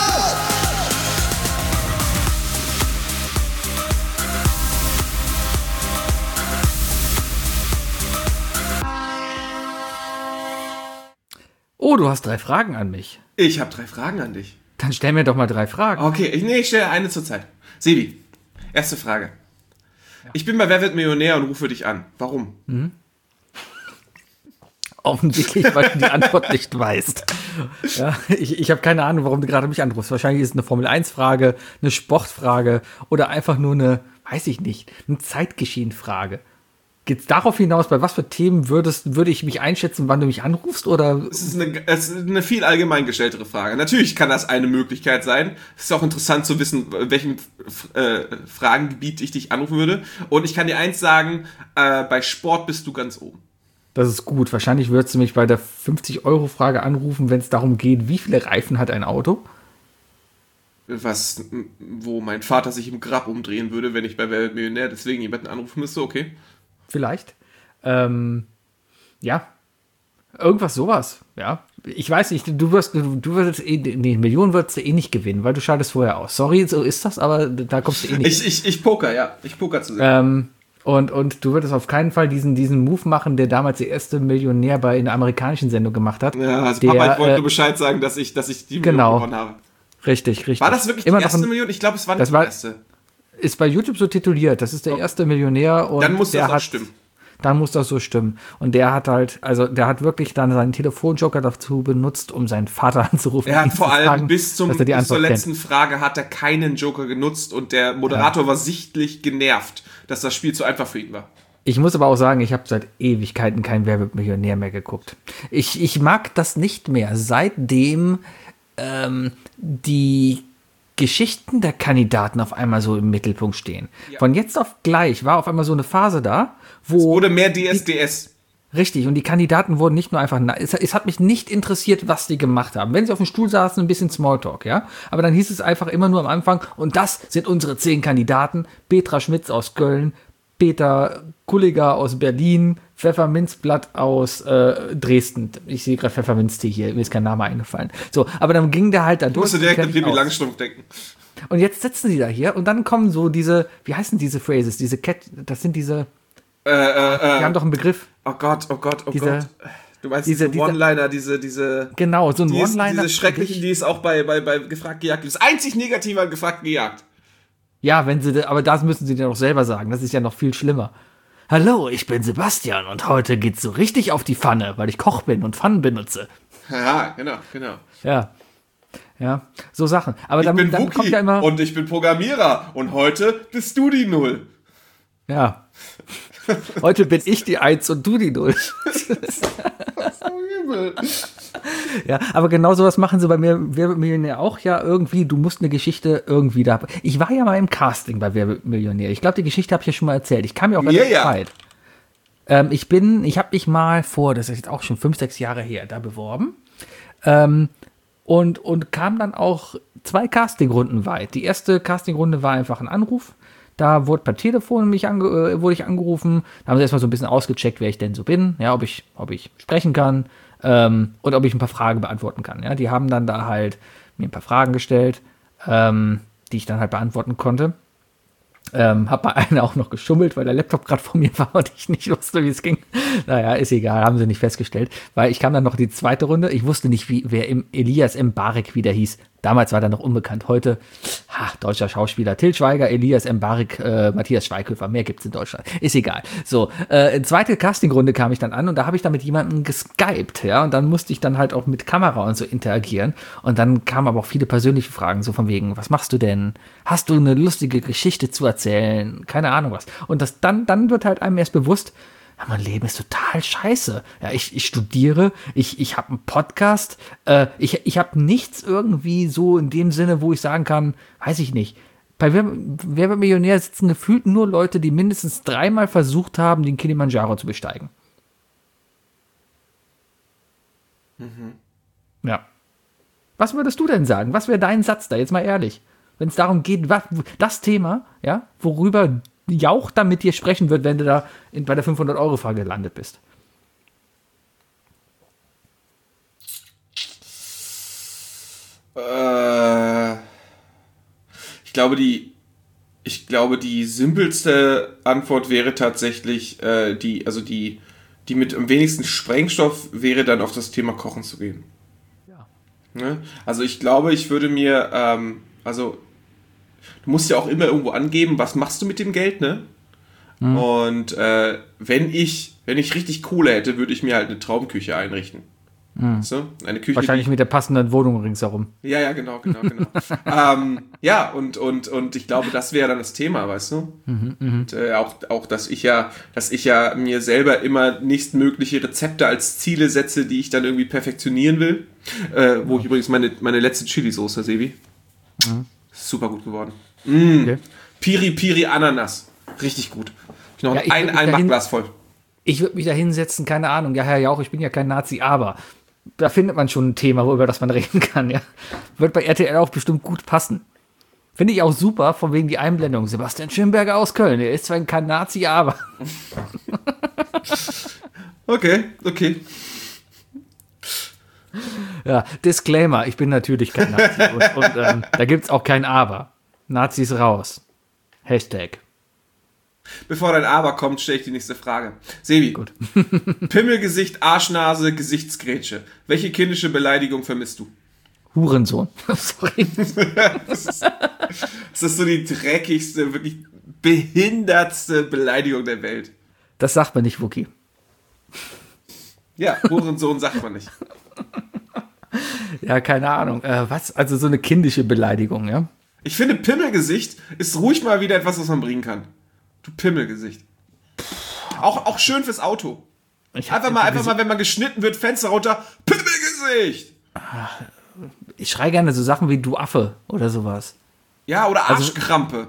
Oh, du hast drei Fragen an mich. Ich habe drei Fragen an dich. Dann stell mir doch mal drei Fragen. Okay, ich, nee, ich stelle eine zur Zeit. Sebi, erste Frage. Ja. Ich bin bei Wer wird Millionär und rufe dich an. Warum? Mhm. Offensichtlich, weil du die Antwort nicht weißt. Ja, ich ich habe keine Ahnung, warum du gerade mich anrufst. Wahrscheinlich ist es eine Formel eins Frage, eine Sportfrage oder einfach nur eine, weiß ich nicht, eine Zeitgeschehen-Frage. Geht es darauf hinaus, bei was für Themen würdest, würde ich mich einschätzen, wann du mich anrufst? Oder? Es ist eine, es ist eine viel allgemein gestelltere Frage. Natürlich kann das eine Möglichkeit sein. Es ist auch interessant zu wissen, welchem äh, Fragengebiet ich dich anrufen würde. Und ich kann dir eins sagen, äh, bei Sport bist du ganz oben. Das ist gut. Wahrscheinlich würdest du mich bei der fünfzig-Euro-Frage anrufen, wenn es darum geht, wie viele Reifen hat ein Auto? Was, wo mein Vater sich im Grab umdrehen würde, wenn ich bei Wer wird Millionär deswegen jemanden anrufen müsste, okay. Vielleicht. Ähm, ja. Irgendwas sowas, ja. Ich weiß nicht, du wirst, du, du würdest eh, nee, Millionen würdest du eh nicht gewinnen, weil du schaltest vorher aus. Sorry, so ist das, aber da kommst du eh nicht. Ich, ich, ich poker, ja. Ich poker zu sehen. Ähm, Und, und du würdest auf keinen Fall diesen, diesen Move machen, der damals der erste Millionär bei einer amerikanischen Sendung gemacht hat. Ja, also der, Papa, ich wollte äh, nur Bescheid sagen, dass ich, dass ich die genau. Million gewonnen habe. Richtig, richtig. War das wirklich Immer die erste noch ein, Million? Ich glaube, es war nicht das die war, erste. Ist bei YouTube so tituliert. Das ist der erste Millionär. Und Dann muss der das auch hat, stimmen. Dann muss das so stimmen. Und der hat halt, also der hat wirklich dann seinen Telefonjoker dazu benutzt, um seinen Vater anzurufen. Er hat ihn vor zu allem fragen, bis, zum, dass er die bis zur Antwort letzten kennt. Frage hat er keinen Joker genutzt und der Moderator ja. war sichtlich genervt, dass das Spiel zu einfach für ihn war. Ich muss aber auch sagen, ich habe seit Ewigkeiten kein Wer wird Millionär mehr geguckt. Ich, ich mag das nicht mehr, seitdem ähm, die Geschichten der Kandidaten auf einmal so im Mittelpunkt stehen. Ja. Von jetzt auf gleich war auf einmal so eine Phase da, wo... Es wurde mehr D S D S. Die, richtig, und die Kandidaten wurden nicht nur einfach... Es, es hat mich nicht interessiert, was die gemacht haben. Wenn sie auf dem Stuhl saßen, ein bisschen Smalltalk, ja? Aber dann hieß es einfach immer nur am Anfang, und das sind unsere zehn Kandidaten, Petra Schmitz aus Köln, Peter Kulliger aus Berlin, Pfefferminzblatt aus äh, Dresden. Ich sehe gerade Pfefferminztee hier, mir ist kein Name eingefallen. So, aber dann ging der halt da durch. Du musst direkt an Pippi Langstrumpf denken. Und jetzt sitzen die da hier und dann kommen so diese, wie heißen diese Phrases, diese Cat, das sind diese, äh, äh, äh, die haben doch einen Begriff. Oh Gott, oh Gott, oh diese, Gott. Du meinst diese, diese One-Liner, diese, diese... Genau, so ein die One-Liner. Diese schrecklichen, die es auch bei, bei, bei Gefragt gejagt gibt. Das einzig Negative an Gefragt gejagt. Ja, wenn sie, aber das müssen sie dir doch selber sagen. Das ist ja noch viel schlimmer. Hallo, ich bin Sebastian und heute geht's so richtig auf die Pfanne, weil ich Koch bin und Pfannen benutze. Ja, genau, genau. Ja, ja, so Sachen. Aber ich dann, bin dann Wookie kommt ja immer... und ich bin Programmierer und heute bist du die Null. Ja. Heute bin ich die Eins und du die Null. Das ist so übel. Ja, aber genau sowas machen sie bei mir, Wer wird Millionär auch ja irgendwie, du musst eine Geschichte irgendwie da... Ich war ja mal im Casting bei Wer wird Millionär. Ich glaube, die Geschichte habe ich ja schon mal erzählt. Ich kam ja auch in ja, der ja. Zeit. Ähm, ich bin, ich habe mich mal vor, das ist jetzt auch schon fünf, sechs Jahre her, da beworben. Ähm, und, und kam dann auch zwei Castingrunden weit. Die erste Castingrunde war einfach ein Anruf. Da wurde per Telefon mich ange, äh, wurde ich angerufen. Da haben sie erstmal so ein bisschen ausgecheckt, wer ich denn so bin, ja, ob ich, ob ich sprechen kann ähm, und ob ich ein paar Fragen beantworten kann. Ja. Die haben dann da halt mir ein paar Fragen gestellt, ähm, die ich dann halt beantworten konnte. Ähm, hab bei einer auch noch geschummelt, weil der Laptop gerade vor mir war und ich nicht wusste, wie es ging. Naja, ist egal, haben sie nicht festgestellt. Weil ich kam dann noch die zweite Runde. Ich wusste nicht, wie, wer im Elias Mbarek wieder hieß. Damals war der noch unbekannt. Heute, ha, deutscher Schauspieler Til Schweiger, Elias Mbarek, äh, Matthias Schweighöfer. Mehr gibt's in Deutschland. Ist egal. So, äh, in zweite Castingrunde kam ich dann an und da habe ich dann mit jemandem geskypt, ja. Und dann musste ich dann halt auch mit Kamera und so interagieren. Und dann kamen aber auch viele persönliche Fragen, so von wegen, was machst du denn? Hast du eine lustige Geschichte zu erzählen? Keine Ahnung was. Und das dann, dann wird halt einem erst bewusst, ja, mein Leben ist total scheiße. Ja, ich, ich studiere, ich, ich habe einen Podcast, äh, ich, ich habe nichts irgendwie so in dem Sinne, wo ich sagen kann, weiß ich nicht. Bei Wer, Wer wird Millionär sitzen gefühlt nur Leute, die mindestens dreimal versucht haben, den Kilimanjaro zu besteigen. Mhm. Ja. Was würdest du denn sagen? Was wäre dein Satz da? Jetzt mal ehrlich. Wenn es darum geht, was, das Thema, ja, worüber Jauch dann mit dir sprechen wird, wenn du da in, bei der fünfhundert-Euro-Frage gelandet bist. Äh, ich glaube, die ich glaube, die simpelste Antwort wäre tatsächlich äh, die, also die, die mit am wenigsten Sprengstoff wäre dann auf das Thema Kochen zu gehen. Ja. Ne? Also ich glaube, ich würde mir, ähm, also du musst ja auch immer irgendwo angeben, was machst du mit dem Geld, ne? Mhm. Und äh, wenn ich, wenn ich richtig Kohle hätte, würde ich mir halt eine Traumküche einrichten. Mhm. Weißt du? Eine Küche, wahrscheinlich die, mit der passenden Wohnung ringsherum. Ja, ja, genau, genau, genau. ähm, ja, und, und, und ich glaube, das wäre dann das Thema, weißt du? Mhm, und äh, auch, auch, dass ich ja, dass ich ja mir selber immer nächstmögliche Rezepte als Ziele setze, die ich dann irgendwie perfektionieren will. Äh, wo ich übrigens meine, meine letzte Chili-Soße, Sebi, mhm. super gut geworden. Mm. Okay. Piri Piri Ananas. Richtig gut. Ich noch ja, ich ein, ein Backglas voll. Ich würde mich da hinsetzen, keine Ahnung. Ja, Herr Jauch, ich bin ja kein Nazi, aber da findet man schon ein Thema, über das man reden kann. Ja. Wird bei R T L auch bestimmt gut passen. Finde ich auch super, von wegen die Einblendung. Sebastian Schönberger aus Köln. Er ist zwar kein Nazi, aber. Okay, okay. Ja, Disclaimer, ich bin natürlich kein Nazi. und und ähm, da gibt es auch kein Aber. Nazis raus. Hashtag. Bevor dein Aber kommt, stelle ich die nächste Frage. Sebi, Gut. Pimmelgesicht, Arschnase, Gesichtsgrätsche. Welche kindische Beleidigung vermisst du? Hurensohn. Sorry. Das ist, das ist so die dreckigste, wirklich behindertste Beleidigung der Welt. Das sagt man nicht, Wookie. Ja, Hurensohn sagt man nicht. Ja, keine Ahnung. Äh, was? Also so eine kindische Beleidigung, ja? Ich finde, Pimmelgesicht ist ruhig mal wieder etwas, was man bringen kann. Du Pimmelgesicht. Auch, auch schön fürs Auto. Ich hab Einfach mal, einfach mal, wenn man geschnitten wird, Fenster runter, Pimmelgesicht! Ich schreie gerne so Sachen wie du Affe oder sowas. Ja, oder Also- Arschkrampe.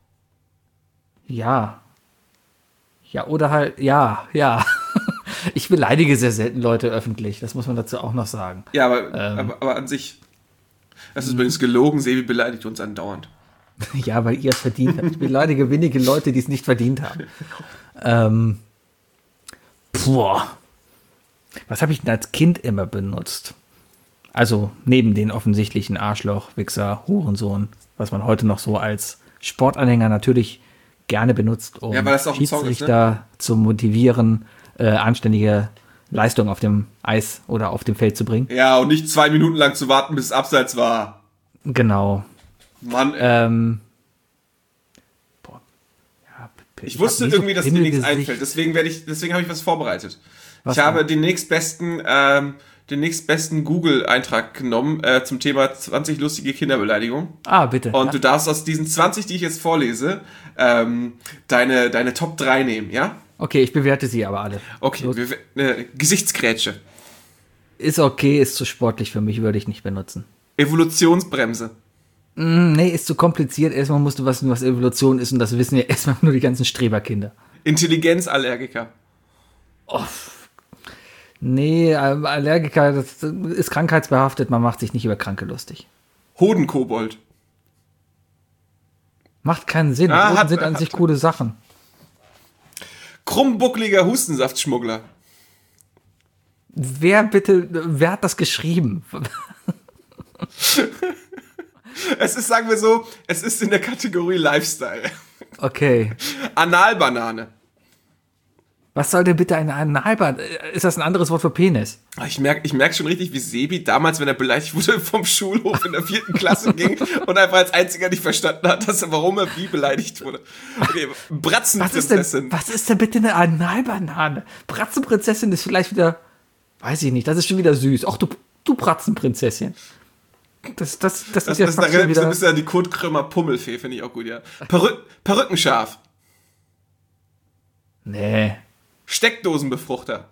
Ja. Ja, oder halt, ja, ja. Ich beleidige sehr selten Leute öffentlich, das muss man dazu auch noch sagen. Ja, aber, Ähm. aber, aber an sich. Das ist übrigens gelogen, Sebi beleidigt uns andauernd. Ja, weil ihr es verdient habt. Ich beleidige wenige Leute, die es nicht verdient haben. Ähm, boah. Was habe ich denn als Kind immer benutzt? Also neben den offensichtlichen Arschloch, Wichser, Hurensohn, was man heute noch so als Sportanhänger natürlich gerne benutzt, um Ja, weil das auch ein Song ist, ne? Schiedsrichter zu motivieren, äh, anständige Leistung auf dem Eis oder auf dem Feld zu bringen. Ja, und nicht zwei Minuten lang zu warten, bis es abseits war. Genau. Mann, ey. Ähm, boah. Ja, p- ich hab wusste nie so irgendwie, dass dir nichts Pimmelgesicht. einfällt. Deswegen werde ich, deswegen habe ich was vorbereitet. Was ich habe denn? den nächstbesten, ähm, den nächstbesten Google-Eintrag genommen äh, zum Thema zwanzig lustige Kinderbeleidigungen. Ah, bitte. Und ja. du darfst aus diesen zwanzig, die ich jetzt vorlese, ähm, deine, deine Top drei nehmen, ja? Okay, ich bewerte sie aber alle. Okay, Los. wir, äh, Gesichtsgrätsche, Ist okay, ist zu sportlich für mich, würde ich nicht benutzen. Evolutionsbremse, Mm, nee, ist zu kompliziert. Erstmal musst du wissen, was Evolution ist und das wissen ja erstmal nur die ganzen Streberkinder. Intelligenzallergiker, Nee, ähm, Allergiker, das ist krankheitsbehaftet, man macht sich nicht über Kranke lustig. Hodenkobold, Macht keinen Sinn. Ah, Hoden hat- sind an hat- sich coole Sachen. krummbuckliger Hustensaftschmuggler, Wer bitte, wer hat das geschrieben? es ist, sagen wir so, es ist in der Kategorie Lifestyle. Okay. Analbanane. Was soll denn bitte eine Analbahn? Ist das ein anderes Wort für Penis? Ich merke ich merk schon richtig, wie Sebi damals, wenn er beleidigt wurde, vom Schulhof in der vierten Klasse ging und einfach als einziger nicht verstanden hat, dass er, warum er wie beleidigt wurde. Okay, Was ist, denn, Bratzenprinzessin. was ist denn bitte eine Analbanane? Bratzenprinzessin ist vielleicht wieder, weiß ich nicht, das ist schon wieder süß. Ach, du, du Bratzenprinzessin. Das, das, das, Das ist ja ist, fast eine, schon so ein wieder... bisschen die Kurt Krömer Pummelfee, finde ich auch gut, ja. Perü Perückenschaf. Nee, Steckdosenbefruchter.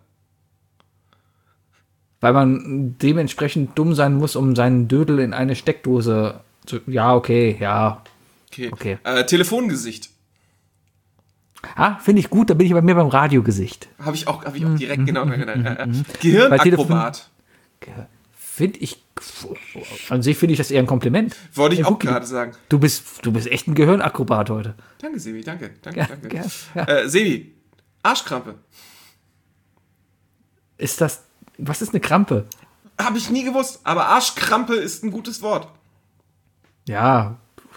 weil man dementsprechend dumm sein muss, um seinen Dödel in eine Steckdose zu... Ja, okay, ja. Okay. Okay. Äh, Telefongesicht. Ah, finde ich gut, da bin ich bei mir beim Radiogesicht. Habe ich auch, hab ich Mhm, auch direkt genau dran gedacht. Äh, äh. Gehirnakrobat. Finde ich... An sich finde ich das eher ein Kompliment. Wollte ich Hey, auch Wookie, gerade sagen. Du bist, du bist echt ein Gehirnakrobat heute. Danke, Sebi, danke. Danke, Ja, danke. gern, ja. Äh, Sebi, Arschkrampe. Ist das... Was ist eine Krampe? Habe ich nie gewusst, aber Arschkrampe ist ein gutes Wort. Ja.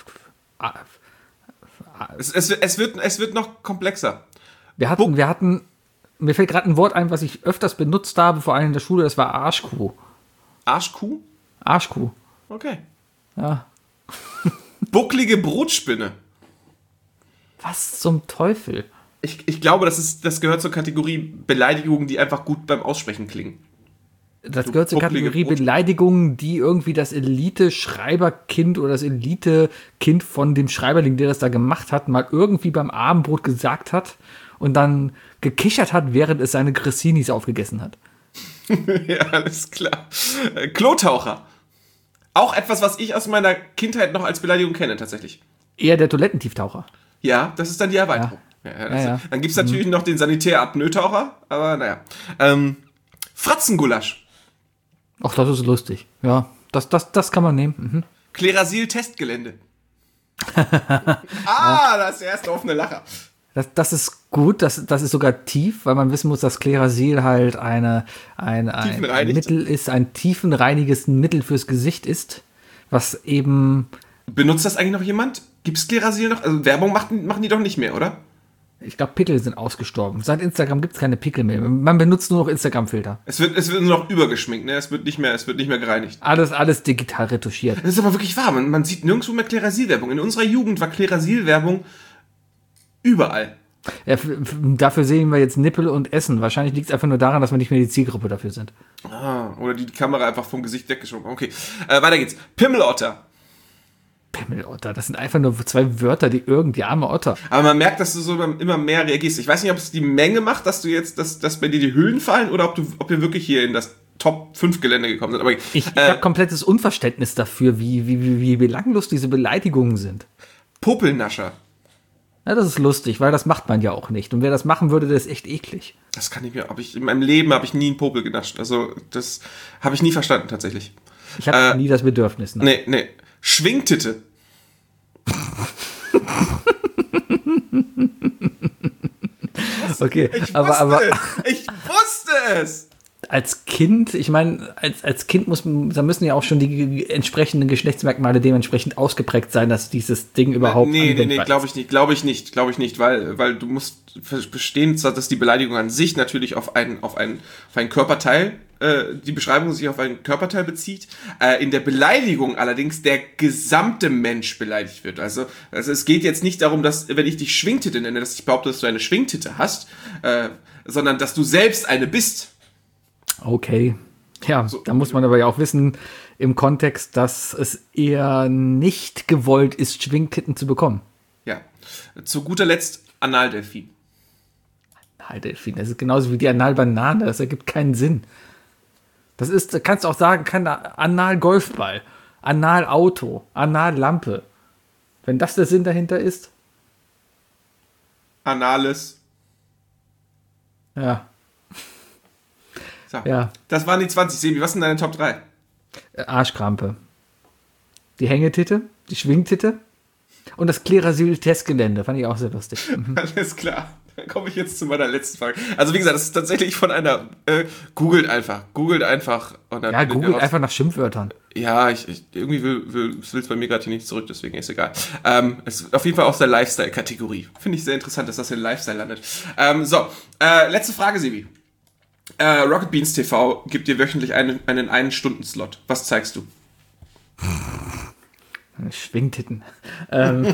Es, es, es, wird, es wird noch komplexer. Wir hatten, wir hatten, mir fällt gerade ein Wort ein, was ich öfters benutzt habe, vor allem in der Schule, das war Arschkuh. Arschkuh? Arschkuh. Okay. Ja. Bucklige Brotspinne. Was zum Teufel? Ich, ich glaube, das, ist, das gehört zur Kategorie Beleidigungen, die einfach gut beim Aussprechen klingen. Das Du gehört zur bucklige Kategorie Brot- Beleidigungen, die irgendwie das Elite-Schreiberkind oder das Elite-Kind von dem Schreiberling, der das da gemacht hat, mal irgendwie beim Abendbrot gesagt hat und dann gekichert hat, während es seine Gressinis aufgegessen hat. Ja, alles klar. Äh, Klotaucher. Auch etwas, was ich aus meiner Kindheit noch als Beleidigung kenne, tatsächlich. Eher der Toilettentieftaucher. Ja, das ist dann die Erweiterung. Ja. Ja, das, Ja, ja. Dann gibt es natürlich noch den Sanitär-Apnoe-Taucher, aber naja. Ähm, Fratzengulasch. Ach, das ist lustig. Ja, das, das, das kann man nehmen. Mhm. Klerasil-Testgelände. Ah, das ist der erste offene Lacher. Das, das ist gut, das, das ist sogar tief, weil man wissen muss, dass Klerasil halt eine, ein, ein, ein Tiefenreinigt. Mittel ist, ein tiefenreiniges Mittel fürs Gesicht ist, was eben, Benutzt das eigentlich noch jemand? Gibt es Klerasil noch? Also Werbung machen, machen die doch nicht mehr, oder? Ich glaube, Pickel sind ausgestorben. Seit Instagram gibt es keine Pickel mehr. Man benutzt nur noch Instagram-Filter. Es wird, es wird nur noch übergeschminkt, ne? Es wird nicht mehr, es wird nicht mehr gereinigt. Alles, alles digital retuschiert. Das ist aber wirklich wahr. Man, man sieht nirgendwo mehr Klerasil-Werbung. In unserer Jugend war Klerasil-Werbung überall. Ja, f- f- dafür sehen wir jetzt Nippel und Essen. Wahrscheinlich liegt es einfach nur daran, dass wir nicht mehr die Zielgruppe dafür sind. Ah, oder die Kamera einfach vom Gesicht weggeschoben. Okay, äh, weiter geht's. Pimmelotter. Pimmelotter, das sind einfach nur zwei Wörter, die irgendwie arme Otter. Aber man merkt, dass du so immer mehr reagierst. Ich weiß nicht, ob es die Menge macht, dass du jetzt, dass, dass bei dir die Hüllen fallen oder ob du, ob wir wirklich hier in das Top fünf Gelände gekommen sind. Aber, Ich, ich äh, habe komplettes Unverständnis dafür, wie, wie, wie, wie belanglos diese Beleidigungen sind. Popelnascher. Ja, das ist lustig, weil das macht man ja auch nicht. Und wer das machen würde, der ist echt eklig. Das kann ich mir, hab ich, in meinem Leben habe ich nie einen Popel genascht. Also, das habe ich nie verstanden, tatsächlich. Ich habe Äh, nie das Bedürfnis. Ne? Nee, nee. Schwingtitte. Okay, Ich aber, wusste aber es. Ich wusste es. als Kind, ich meine, als, als Kind muss, da müssen ja auch schon die entsprechenden Geschlechtsmerkmale dementsprechend ausgeprägt sein, dass dieses Ding überhaupt Nee, nee, nee, anwendbar glaube ist. ich nicht, glaube ich nicht, glaube ich nicht, weil, weil du musst verstehen, dass die Beleidigung an sich natürlich auf einen, auf einen, auf einen Körperteil, äh, die Beschreibung sich auf einen Körperteil bezieht, äh, in der Beleidigung allerdings der gesamte Mensch beleidigt wird. Also, also es geht jetzt nicht darum, dass, wenn ich dich Schwingtitte nenne, dass ich behaupte, dass du eine Schwingtitte hast, äh, sondern dass du selbst eine bist. Okay. Ja, da muss man aber ja auch wissen, im Kontext, dass es eher nicht gewollt ist, Schwingtitten zu bekommen. Ja. Zu guter Letzt Analdelfin. Analdelfin, das ist genauso wie die Analbanane, das ergibt keinen Sinn. Das ist, da kannst du auch sagen, kein Anal-Golfball, Anal-Auto, Anal-Lampe. Wenn das der Sinn dahinter ist, Anales. ja. So. Ja. Das waren die zwanzig, Sebi. Was sind deine Top drei? Äh, Arschkrampe. Die Hängetitte, die Schwingtitte und das Klerasil-Testgelände. Fand ich auch sehr lustig. Mhm. Alles klar. Dann komme ich jetzt zu meiner letzten Frage. Also wie gesagt, das ist tatsächlich von einer, äh, googelt einfach, googelt einfach. Und dann Ja, findet ihr googelt raus. einfach nach Schimpfwörtern. Ja, ich, ich irgendwie will, will, will es bei mir gerade hier nicht zurück, deswegen ist egal. Ähm, es ist auf jeden Fall aus der Lifestyle-Kategorie. Finde ich sehr interessant, dass das in Lifestyle landet. Ähm, so, äh, letzte Frage, Sebi. Äh, Rocket Beans T V gibt dir wöchentlich einen, einen einen-Stunden-Slot. Was zeigst du? Schwingtitten. Ähm,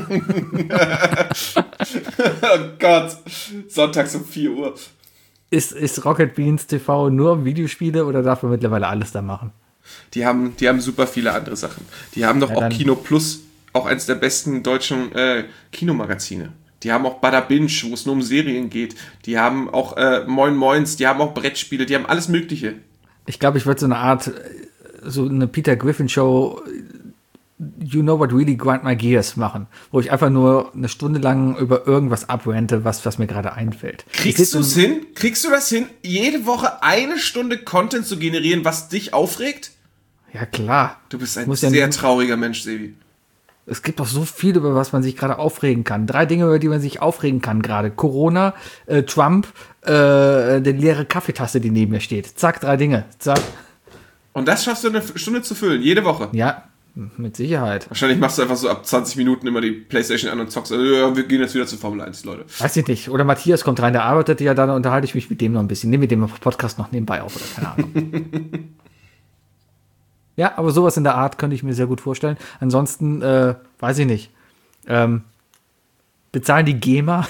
Oh Gott, sonntags um vier Uhr. ist, ist Rocket Beans T V nur Videospiele oder darf man mittlerweile alles da machen? Die haben, die haben super viele andere Sachen. Die haben doch Ja, auch dann- Kino Plus, auch eines der besten deutschen äh, Kinomagazine. Die haben auch Bada Binge, wo es nur um Serien geht. Die haben auch äh, Moin Moins, die haben auch Brettspiele, die haben alles Mögliche. Ich glaube, ich würde so eine Art, äh, so eine Peter Griffin Show, You Know What Really Grind My Gears machen, wo ich einfach nur eine Stunde lang über irgendwas abrente, was, was mir gerade einfällt. Ich Kriegst sitz du es im- hin? Kriegst du das hin, jede Woche eine Stunde Content zu generieren, was dich aufregt? Ja, klar. Du bist ein Muss ja sehr nicht- trauriger Mensch, Sebi. Es gibt doch so viel, über was man sich gerade aufregen kann. Drei Dinge, über die man sich aufregen kann gerade. Corona, äh, Trump, äh, die leere Kaffeetasse, die neben mir steht. Zack, drei Dinge. Zack. Und das schaffst du eine Stunde zu füllen, jede Woche. Ja, mit Sicherheit. Wahrscheinlich machst du einfach so ab zwanzig Minuten immer die Playstation an und zockst. Also, ja, wir gehen jetzt wieder zu Formel eins, Leute. Weiß ich nicht. Oder Matthias kommt rein, der arbeitet ja, dann unterhalte ich mich mit dem noch ein bisschen. Nehme mit dem Podcast noch nebenbei auf oder keine Ahnung. Ja, aber sowas in der Art könnte ich mir sehr gut vorstellen. Ansonsten, äh, weiß ich nicht. Ähm, bezahlen die GEMA?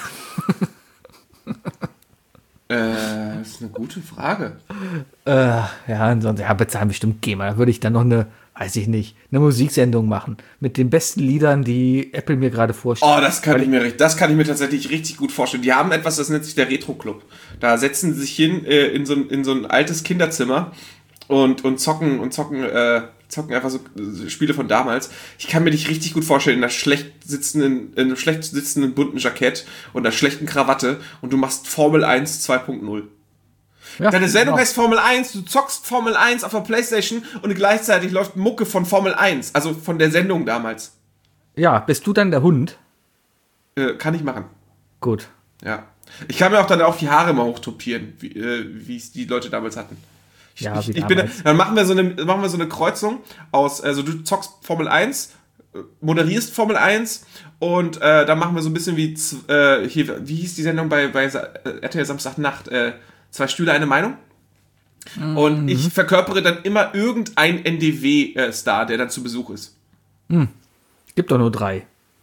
Äh, das ist eine gute Frage. äh, ja, ansonsten, ja, bezahlen bestimmt GEMA. Da würde ich dann noch eine, weiß ich nicht, eine Musiksendung machen. Mit den besten Liedern, die Apple mir gerade vorstellt. Oh, das kann ich mir, das kann ich mir tatsächlich richtig gut vorstellen. Die haben etwas, das nennt sich der Retro-Club. Da setzen sie sich hin äh, in, so, ein- in so ein altes Kinderzimmer und, und zocken und zocken, äh, zocken einfach so äh, Spiele von damals. Ich kann mir dich richtig gut vorstellen, in einer schlecht sitzenden, in einem schlecht sitzenden bunten Jackett und einer schlechten Krawatte und du machst Formel eins zwei Punkt null. Ja, Deine Sendung genau. heißt Formel eins, du zockst Formel eins auf der Playstation und gleichzeitig läuft Mucke von Formel eins, also von der Sendung damals. Ja, bist du dann der Hund? Äh, kann ich machen. Gut. Ja. Ich kann mir auch dann auch die Haare mal hochtopieren, wie äh, wie es die Leute damals hatten. Ich, Ja, ich, wie ich bin, damals. dann machen wir so eine, machen wir so eine Kreuzung aus, also du zockst Formel eins, moderierst Formel eins und äh, da machen wir so ein bisschen wie, äh, hier, wie hieß die Sendung bei, bei R T L Samstagnacht? Äh, zwei Stühle, eine Meinung? Mhm. Und ich verkörpere dann immer irgendein N D W-Star, der dann zu Besuch ist. Mhm. Gibt doch nur drei.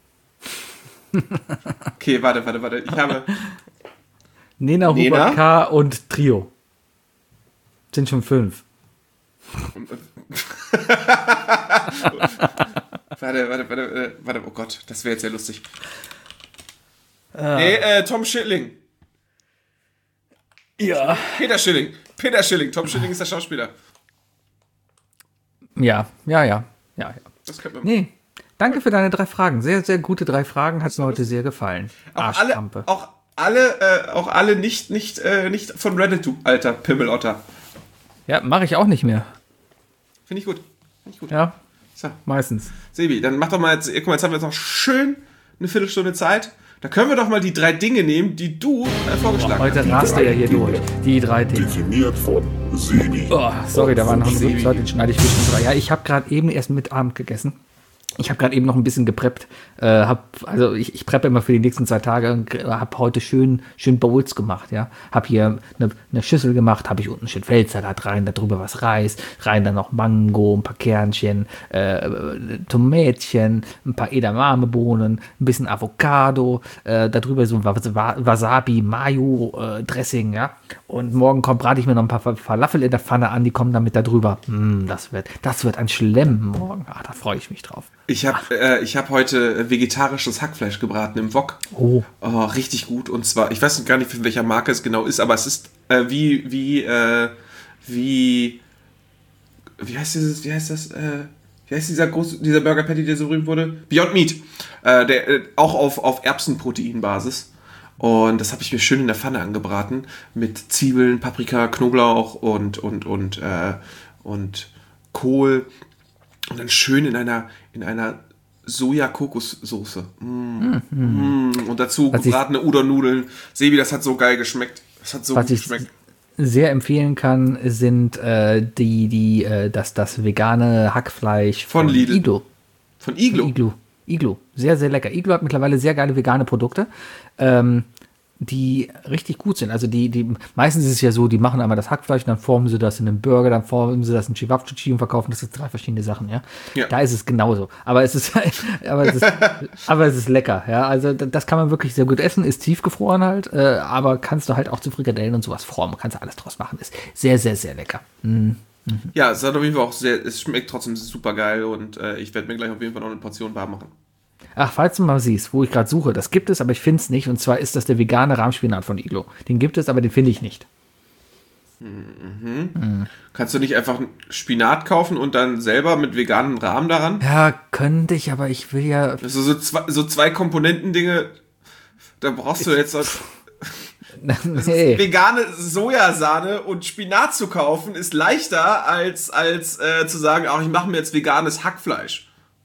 Okay, warte, warte, warte. Ich habe Nena, Nena? Hubert K. und Trio. Sind schon fünf. Warte, warte, warte, warte, oh Gott, das wäre jetzt sehr lustig. Ah. Nee, äh, Tom Schilling. Ja. Peter Schilling. Peter Schilling. Tom Schilling ist der Schauspieler. Ja, ja, ja. ja, ja. Das könnte man nee, danke für deine drei Fragen. Sehr, sehr gute drei Fragen. Hat mir heute sehr gefallen. Auch alle, auch alle, äh, auch alle nicht, nicht, äh, nicht von Reddit, du alter Pimmelotter. Ja, mache ich auch nicht mehr. Finde ich gut. Finde ich gut. Ja, so. Meistens. Sebi, dann mach doch mal jetzt, guck mal, jetzt haben wir jetzt noch schön eine Viertelstunde Zeit. Da können wir doch mal die drei Dinge nehmen, die du äh, vorgeschlagen Heute hast. Heute rast er ja hier durch. Die drei Dinge. Definiert von Sebi. Oh, sorry, da waren noch ein Rückzeit, den schneide ich zwischen drei. Ja, ich habe gerade eben erst mit Abend gegessen. Ich habe gerade eben noch ein bisschen gepreppt. Äh, hab, also ich, ich preppe immer für die nächsten zwei Tage und habe heute schön, schön Bowls gemacht. Ja, habe hier eine, eine Schüssel gemacht, habe ich unten schön Feldsalat rein, darüber was Reis, rein dann noch Mango, ein paar Kernchen, äh, Tomätchen, ein paar Edamamebohnen, ein bisschen Avocado, äh, darüber so Wasabi, Mayo, äh, Dressing. Ja, und morgen kommt brate ich mir noch ein paar Falafel in der Pfanne an, die kommen dann mit da drüber. Mm, das wird, das wird ein Schlemm morgen. Ah, da freue ich mich drauf. Ich habe äh, ich hab heute vegetarisches Hackfleisch gebraten im Wok. Oh. Oh, richtig gut. Und zwar, ich weiß gar nicht, von welcher Marke es genau ist, aber es ist äh, wie, wie, äh, wie, wie heißt dieses, wie heißt das, äh, wie heißt dieser große, dieser Burger Patty, der so berühmt wurde? Beyond Meat. Äh, der, äh, auch auf, auf Erbsenproteinbasis. Und das habe ich mir schön in der Pfanne angebraten. Mit Zwiebeln, Paprika, Knoblauch und, und, und, äh, und Kohl. Und dann schön in einer, in einer Soja-Kokossoße. Mm. Mm. Und dazu was gebratene Udon-Nudeln. Sebi, das hat so geil geschmeckt. Das hat so was gut ich geschmeckt. Sehr empfehlen kann, sind äh, die, die, äh, das, das vegane Hackfleisch von, von Lidl. Iglo. Von Iglo. Von Iglo. Iglo. Sehr, sehr lecker. Iglo hat mittlerweile sehr geile vegane Produkte. Ähm, die richtig gut sind. Also die, die, meistens ist es ja so, die machen einmal das Hackfleisch, dann formen sie das in einen Burger, dann formen sie das in Chivapchichi und verkaufen das sind drei verschiedene Sachen, ja? Ja. Da ist es genauso. Aber es ist, aber es ist, aber es ist lecker, ja? Also das kann man wirklich sehr gut essen, ist tiefgefroren halt, äh, aber kannst du halt auch zu Frikadellen und sowas formen, kannst du alles draus machen, ist sehr, sehr, sehr lecker. Mhm. Mhm. Ja, es hat auf jeden Fall auch sehr, es schmeckt trotzdem super geil und äh, ich werde mir gleich auf jeden Fall noch eine Portion warm machen. Ach, falls du mal siehst, wo ich gerade suche, das gibt es, aber ich finde es nicht. Und zwar ist das der vegane Rahmspinat von Iglo. Den gibt es, aber den finde ich nicht. Mhm. Mhm. Kannst du nicht einfach Spinat kaufen und dann selber mit veganem Rahmen daran? Ja, könnte ich, aber ich will ja... Also so zwei, so zwei Komponenten-Dinge, da brauchst du jetzt... Nee. Vegane Sojasahne und Spinat zu kaufen, ist leichter, als, als äh, zu sagen, auch ich mache mir jetzt veganes Hackfleisch.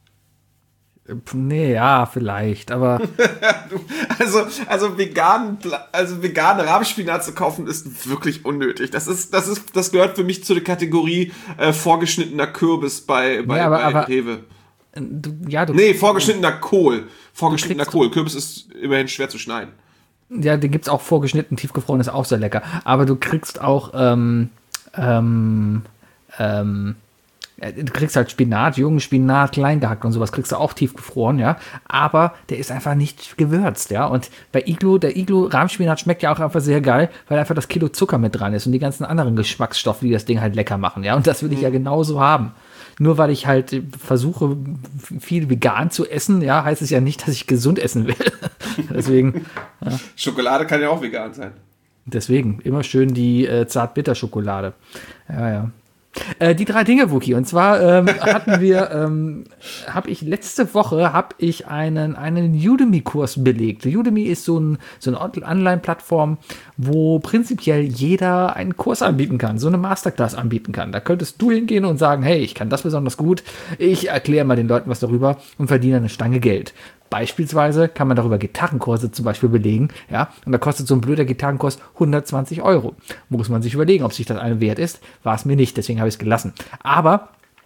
Nee, ja, vielleicht, aber... also, also, vegan, also vegane Rahmspinat zu kaufen, ist wirklich unnötig. Das ist, das ist, das gehört für mich zu der Kategorie äh, vorgeschnittener Kürbis bei, bei, nee, aber, bei aber, Rewe. Du, ja, du, nee, vorgeschnittener Kohl. Vorgeschnittener Kohl. Kürbis ist immerhin schwer zu schneiden. Ja, den gibt's auch vorgeschnitten, tiefgefroren ist auch sehr lecker. Aber du kriegst auch, ähm, ähm, ähm, du kriegst halt Spinat, jungen Spinat, klein gehackt und sowas kriegst du auch tiefgefroren, ja. Aber der ist einfach nicht gewürzt, ja. Und bei Iglo, der Iglo-Rahmspinat schmeckt ja auch einfach sehr geil, weil einfach das Kilo Zucker mit dran ist und die ganzen anderen Geschmacksstoffe, die das Ding halt lecker machen, ja. Und das will ich ja genauso haben. Nur weil ich halt versuche, viel vegan zu essen, ja, heißt es ja nicht, dass ich gesund essen will. Deswegen. Ja. Schokolade kann ja auch vegan sein. Deswegen, immer schön die äh, Zart-Bitter-Schokolade. Ja, ja. Äh, die drei Dinge, Wookie. Und zwar ähm, hatten wir, ähm, habe ich letzte Woche habe ich einen einen Udemy-Kurs belegt. Udemy ist so ein so eine Online-Plattform, wo prinzipiell jeder einen Kurs anbieten kann, so eine Masterclass anbieten kann. Da könntest du hingehen und sagen, hey, ich kann das besonders gut. Ich erkläre mal den Leuten was darüber und verdiene eine Stange Geld. Beispielsweise kann man darüber Gitarrenkurse zum Beispiel belegen, ja, und da kostet so ein blöder Gitarrenkurs hundertzwanzig Euro. Muss man sich überlegen, ob sich das eine wert ist, war es mir nicht, deswegen habe ich es gelassen. Aber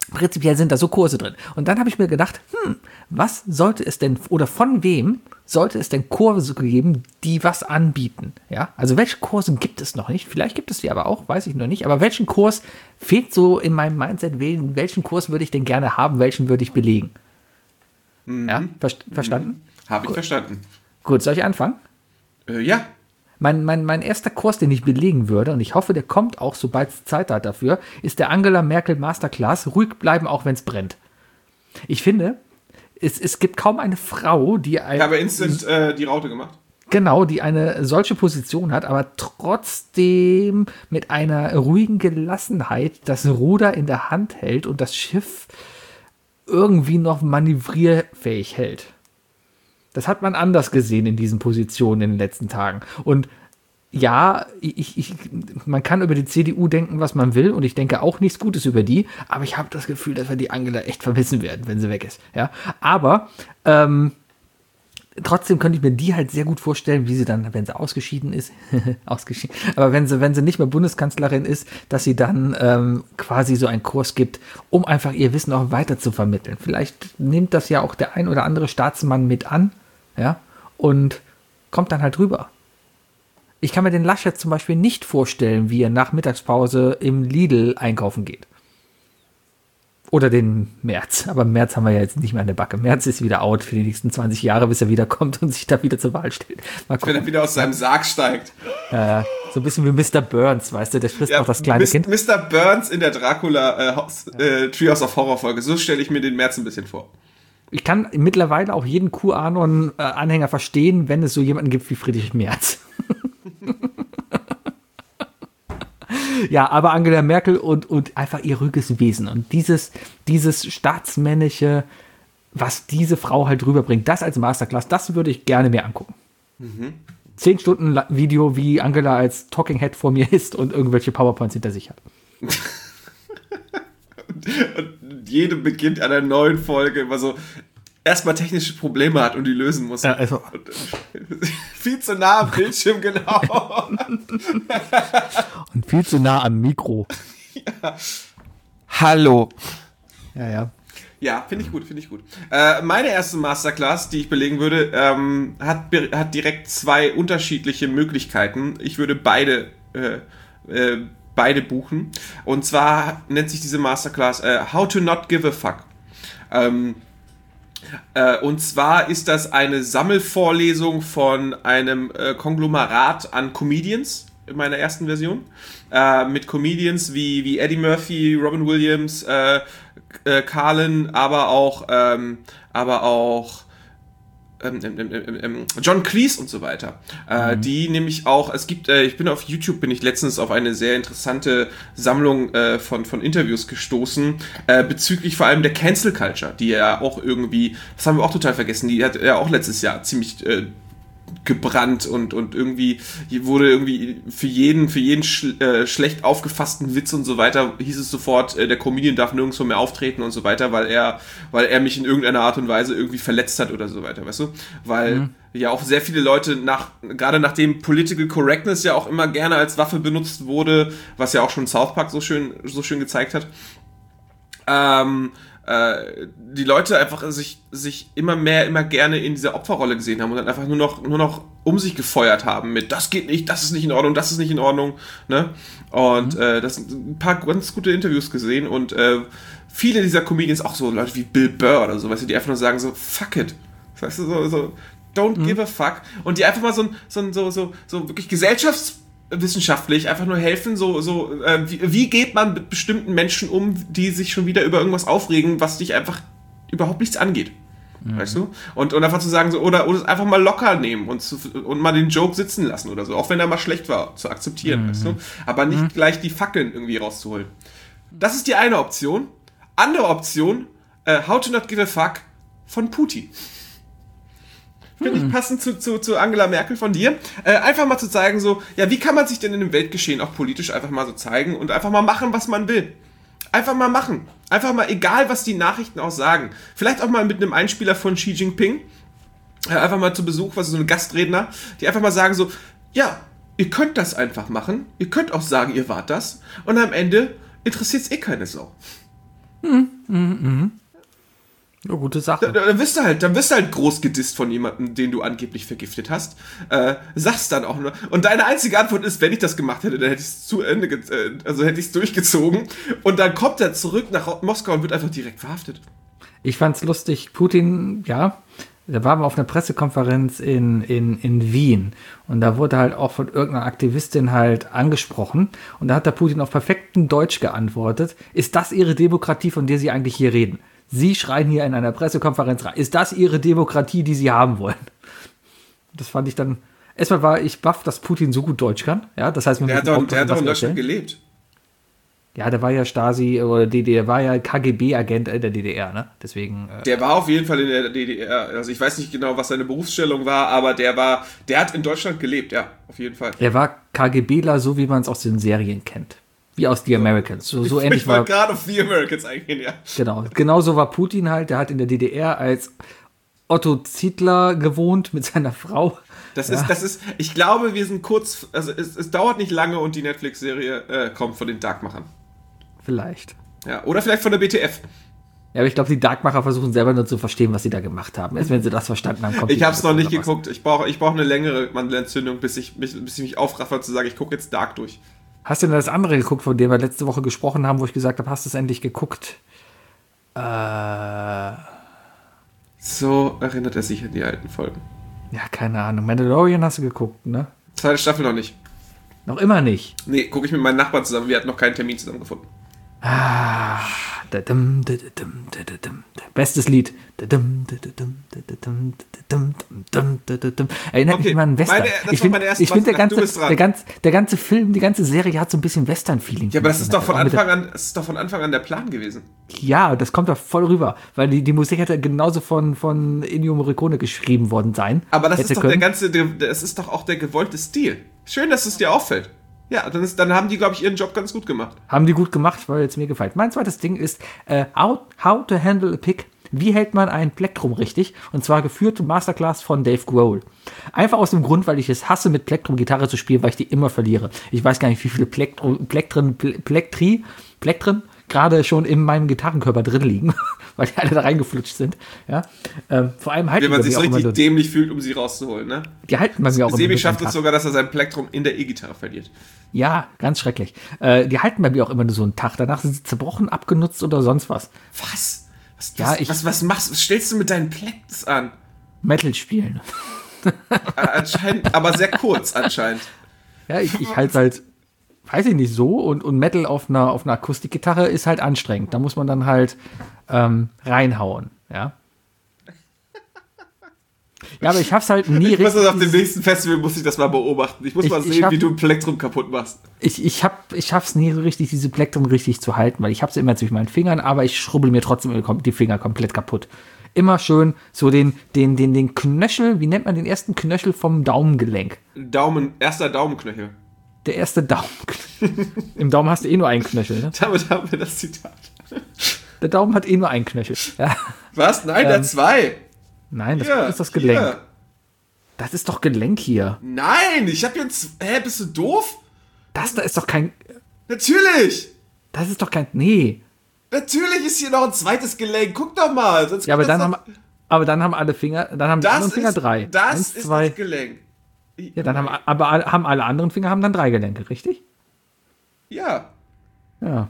Prinzipiell sind da so Kurse drin. Und dann habe ich mir gedacht, hm, was sollte es denn, oder von wem sollte es denn Kurse geben, die was anbieten? Ja, also welche Kurse gibt es noch nicht? Vielleicht gibt es die aber auch, weiß ich noch nicht. Aber welchen Kurs fehlt so in meinem Mindset? Welchen Kurs würde ich denn gerne haben? Welchen würde ich belegen? Mhm. Ja, ver- verstanden? Mhm. Habe ich Gut. verstanden. Gut, soll ich anfangen? Äh, ja. Mein, mein, mein erster Kurs, den ich belegen würde, und ich hoffe, der kommt auch, sobald es Zeit hat dafür, ist der Angela Merkel Masterclass, ruhig bleiben, auch wenn es brennt. Ich finde, es, es gibt kaum eine Frau, die ein, Ich habe instant äh, die Raute gemacht. genau, die eine solche Position hat, aber trotzdem mit einer ruhigen Gelassenheit das Ruder in der Hand hält und das Schiff irgendwie noch manövrierfähig hält. Das hat man anders gesehen in diesen Positionen in den letzten Tagen. Und ja, ich, ich, man kann über die C D U denken, was man will, und ich denke auch nichts Gutes über die, aber ich habe das Gefühl, dass wir die Angela echt vermissen werden, wenn sie weg ist. Ja? Aber ähm, trotzdem könnte ich mir die halt sehr gut vorstellen, wie sie dann, wenn sie ausgeschieden ist, ausgeschieden, aber wenn sie, wenn sie nicht mehr Bundeskanzlerin ist, dass sie dann ähm, quasi so einen Kurs gibt, um einfach ihr Wissen auch weiter zu vermitteln. Vielleicht nimmt das ja auch der ein oder andere Staatsmann mit an, ja, und kommt dann halt rüber. Ich kann mir den Laschet zum Beispiel nicht vorstellen, wie er nach Mittagspause im Lidl einkaufen geht. Oder den Merz. Aber Merz haben wir ja jetzt nicht mehr an der Backe. Merz ist wieder out für die nächsten zwanzig Jahre, bis er wiederkommt und sich da wieder zur Wahl stellt. Mal Wenn er wieder aus seinem Sarg steigt. äh, so ein bisschen wie Mister Burns, weißt du, der frisst Ja, auch das kleine Mis- Kind. Mister Burns in der Dracula äh, Haus, äh, Treehouse of Horror Folge. So stelle ich mir den März ein bisschen vor. Ich kann mittlerweile auch jeden QAnon-Anhänger verstehen, wenn es so jemanden gibt wie Friedrich Merz. Ja, aber Angela Merkel und, und einfach ihr ruhiges Wesen und dieses, dieses staatsmännische, was diese Frau halt rüberbringt, das als Masterclass, das würde ich gerne mir angucken. Mhm. Zehn Stunden La- Video, wie Angela als Talking Head vor mir ist und irgendwelche PowerPoints hinter sich hat. Und jede beginnt an einer neuen Folge immer so erstmal technische Probleme hat und die lösen muss. Ja, also. Und, äh, viel zu nah am Bildschirm, genau. Und viel zu nah am Mikro. Ja. Hallo. Ja, ja. Ja, finde ich gut, finde ich gut. Äh, meine erste Masterclass, die ich belegen würde, ähm, hat, hat direkt zwei unterschiedliche Möglichkeiten. Ich würde beide äh, äh, beide buchen. Und zwar nennt sich diese Masterclass äh, How to Not Give a Fuck. Ähm, äh, und zwar ist das eine Sammelvorlesung von einem äh, Konglomerat an Comedians in meiner ersten Version. Äh, mit Comedians wie, wie Eddie Murphy, Robin Williams, äh, äh, Carlin, aber auch, ähm, aber auch ähm, ähm, ähm, ähm, John Cleese und so weiter. Äh, mhm. Die nämlich auch, es gibt, äh, ich bin auf YouTube, bin ich letztens auf eine sehr interessante Sammlung äh, von, von Interviews gestoßen, äh, bezüglich vor allem der Cancel Culture, die ja auch irgendwie, das haben wir auch total vergessen, die hat ja auch letztes Jahr ziemlich äh, gebrannt und, und irgendwie wurde irgendwie für jeden, für jeden schl- äh, schlecht aufgefassten Witz und so weiter, hieß es sofort, äh, der Comedian darf nirgendwo mehr auftreten und so weiter, weil er, weil er mich in irgendeiner Art und Weise irgendwie verletzt hat oder so weiter, weißt du? Weil mhm. ja auch sehr viele Leute nach, gerade nachdem Political Correctness ja auch immer gerne als Waffe benutzt wurde, was ja auch schon South Park so schön, so schön gezeigt hat, ähm, die Leute einfach sich, sich immer mehr, immer gerne in dieser Opferrolle gesehen haben und dann einfach nur noch, nur noch um sich gefeuert haben mit, das geht nicht, das ist nicht in Ordnung, das ist nicht in Ordnung, ne? Und mhm. äh, das sind ein paar ganz gute Interviews gesehen und äh, viele dieser Comedians, auch so Leute wie Bill Burr oder so, weißt du, die einfach nur sagen so, fuck it. Weißt du, so, so don't mhm. give a fuck. Und die einfach mal so, so, so, so, so wirklich gesellschafts- wissenschaftlich einfach nur helfen, so, so äh, wie, wie geht man mit bestimmten Menschen um, die sich schon wieder über irgendwas aufregen, was dich einfach überhaupt nichts angeht. Mhm. Weißt du? Und, und einfach zu sagen, so, oder, oder es einfach mal locker nehmen und, zu, und mal den Joke sitzen lassen oder so, auch wenn er mal schlecht war, zu akzeptieren, mhm. weißt du? Aber nicht mhm. gleich die Fackeln irgendwie rauszuholen. Das ist die eine Option. Andere Option, äh, How to Not Give a Fuck von Putin. Finde ich passend zu, zu, zu Angela Merkel von dir. Äh, einfach mal zu zeigen, so, ja, wie kann man sich denn in dem Weltgeschehen auch politisch einfach mal so zeigen und einfach mal machen, was man will. Einfach mal machen. Einfach mal, egal was die Nachrichten auch sagen. Vielleicht auch mal mit einem Einspieler von Xi Jinping. Äh, einfach mal zu Besuch, was ist so ein Gastredner, die einfach mal sagen so, ja, ihr könnt das einfach machen. Ihr könnt auch sagen, ihr wart das. Und am Ende interessiert es eh keine Sau. Mhm, mhm. Eine gute Sache. Dann, dann wirst du halt, dann wirst du halt groß gedisst von jemandem, den du angeblich vergiftet hast. Äh, sagst dann auch nur. Und deine einzige Antwort ist, wenn ich das gemacht hätte, dann hätte ich es zu Ende, ge- äh, also hätte ich es durchgezogen. Und dann kommt er zurück nach Moskau und wird einfach direkt verhaftet. Ich fand's lustig, Putin, ja, da waren wir auf einer Pressekonferenz in, in, in Wien und da wurde halt auch von irgendeiner Aktivistin halt angesprochen und da hat der Putin auf perfektem Deutsch geantwortet, ist das Ihre Demokratie, von der Sie eigentlich hier reden? Sie schreien hier in einer Pressekonferenz rein, ist das Ihre Demokratie, die Sie haben wollen? Das fand ich dann, erstmal war ich baff, dass Putin so gut Deutsch kann, ja, das heißt, wir Der hat müssen doch, auch der hat doch was in Deutschland erzählen. gelebt. Ja, der war ja Stasi oder D D R, war ja K G B-Agent der D D R, ne? Deswegen. Äh, Der war auf jeden Fall in der D D R. Also ich weiß nicht genau, was seine Berufsstellung war, aber der war, der hat in Deutschland gelebt, ja, auf jeden Fall. er war KGBler, so wie man es aus den Serien kennt. Wie aus The Americans. So, so ähnlich Ich wollte war. gerade auf The Americans eingehen, ja. Genau. Genauso war Putin halt. Der hat in der D D R als Otto Ziedler gewohnt mit seiner Frau. Das Ja. ist, das ist, ich glaube, wir sind kurz, also es, es dauert nicht lange und die Netflix-Serie äh, kommt von den Darkmachern. Vielleicht. Ja, oder vielleicht von der B T F. Ja, aber ich glaube, die Darkmacher versuchen selber nur zu verstehen, was sie da gemacht haben. Erst wenn sie das verstanden haben, kommt Ich die habe es noch nicht Dark raus. geguckt. Ich brauche ich brauch eine längere Mandelentzündung, bis ich, mich, bis ich mich aufraffe zu sagen, ich gucke jetzt Dark durch. Hast du denn das andere geguckt, von dem wir letzte Woche gesprochen haben, wo ich gesagt habe, hast du es endlich geguckt? Äh, ja, So erinnert er sich an die alten Folgen. keine Ahnung. Mandalorian hast du geguckt, ne? Zweite Staffel noch nicht. Noch immer nicht. Nee, gucke ich mit meinen Nachbarn zusammen. Wir hatten noch keinen Termin zusammengefunden. Ah, da-dum, da-da-dum, da-da-dum. Bestes Lied. Da-dum, da-da-dum, da-da-dum, da-da-dum, da-da-dum, da-da-dum. Erinnert Okay, mich immer an Western. meine- das ich war finde, meine erste ich find, der, Bastelei. Du ganze, bist dran. der, ganze, der ganze Film, die ganze Serie hat so ein bisschen Western-Feeling. Ja, aber das ist doch von Auch mit der- Anfang an, das ist doch von Anfang an der Plan gewesen. Ja, das kommt doch voll rüber. Weil die, die Musik hätte genauso von, von Ennio Morricone geschrieben worden sein. Aber das hätte ist doch können. der ganze, der, das ist doch auch der gewollte Stil. Schön, dass es dir auffällt. Ja, dann, ist, dann haben die, glaube ich, ihren Job ganz gut gemacht. Haben die gut gemacht, weil es mir gefällt. Mein zweites Ding ist äh, how, how to handle a pick. Wie hält man ein Plektrum richtig? Und zwar geführte Masterclass von Dave Grohl. Einfach aus dem Grund, weil ich es hasse, mit Plektrum Gitarre zu spielen, weil ich die immer verliere. Ich weiß gar nicht, wie viele Plektrum, Plektren, Ple- Plektri, Plektren gerade schon in meinem Gitarrenkörper drin liegen, weil die alle da reingeflutscht sind. Ja? Ähm, vor allem halten Wenn man die sich so bei mir auch richtig immer, dämlich fühlt, um sie rauszuholen, ne? die halten bei mir auch immer Sebi nur schafft so einen es Tag. sogar, dass er sein Plektrum in der E-Gitarre verliert. Ja, ganz schrecklich. Äh, die halten bei mir auch immer nur so einen Tag. Danach sind sie zerbrochen, abgenutzt oder sonst was. Was? Was, Ja, was, ich- was, was machst was stellst du mit deinen Plekts an? Metal spielen. Äh, anscheinend, aber sehr kurz anscheinend. Ja, ich, ich halte halt, weiß ich nicht, so. Und, und Metal auf einer, auf einer Akustikgitarre ist halt anstrengend. Da muss man dann halt ähm, reinhauen, ja. Ja, aber ich hab's halt nie Ich muss das auf dem dieses- nächsten Festival, muss ich das mal beobachten. Ich muss Ich- mal ich sehen, hab- wie du ein Plektrum kaputt machst. Ich, ich, hab, ich schaff's nie so richtig, diese Plektrum richtig zu halten, weil ich hab's immer zwischen meinen Fingern, aber ich schrubbel mir trotzdem die Finger komplett kaputt. Immer schön so den, den, den, den Knöchel, wie nennt man den ersten Knöchel vom Daumengelenk? Daumen, erster Daumenknöchel. Der erste Daumen. Im Daumen hast du eh nur einen Knöchel, ne? Damit haben wir das Zitat. Der Daumen hat eh nur einen Knöchel. Ja. Was? Nein, der Ähm, zwei. Nein, das Hier, ist das Gelenk. hier. Das ist doch Gelenk hier. Nein, ich hab jetzt. Hä, bist du doof? Das da ist doch kein. Natürlich! Das ist doch kein. Nee. Natürlich ist hier noch ein zweites Gelenk. Guck doch mal. Sonst Ja, aber kommt das dann doch- haben, aber dann haben alle Finger, dann haben die das anderen Finger ist, drei. Das Eins, ist zwei. das Gelenk. Ja, dann haben, aber alle- haben alle anderen Finger haben dann drei Gelenke, richtig? Ja. Ja.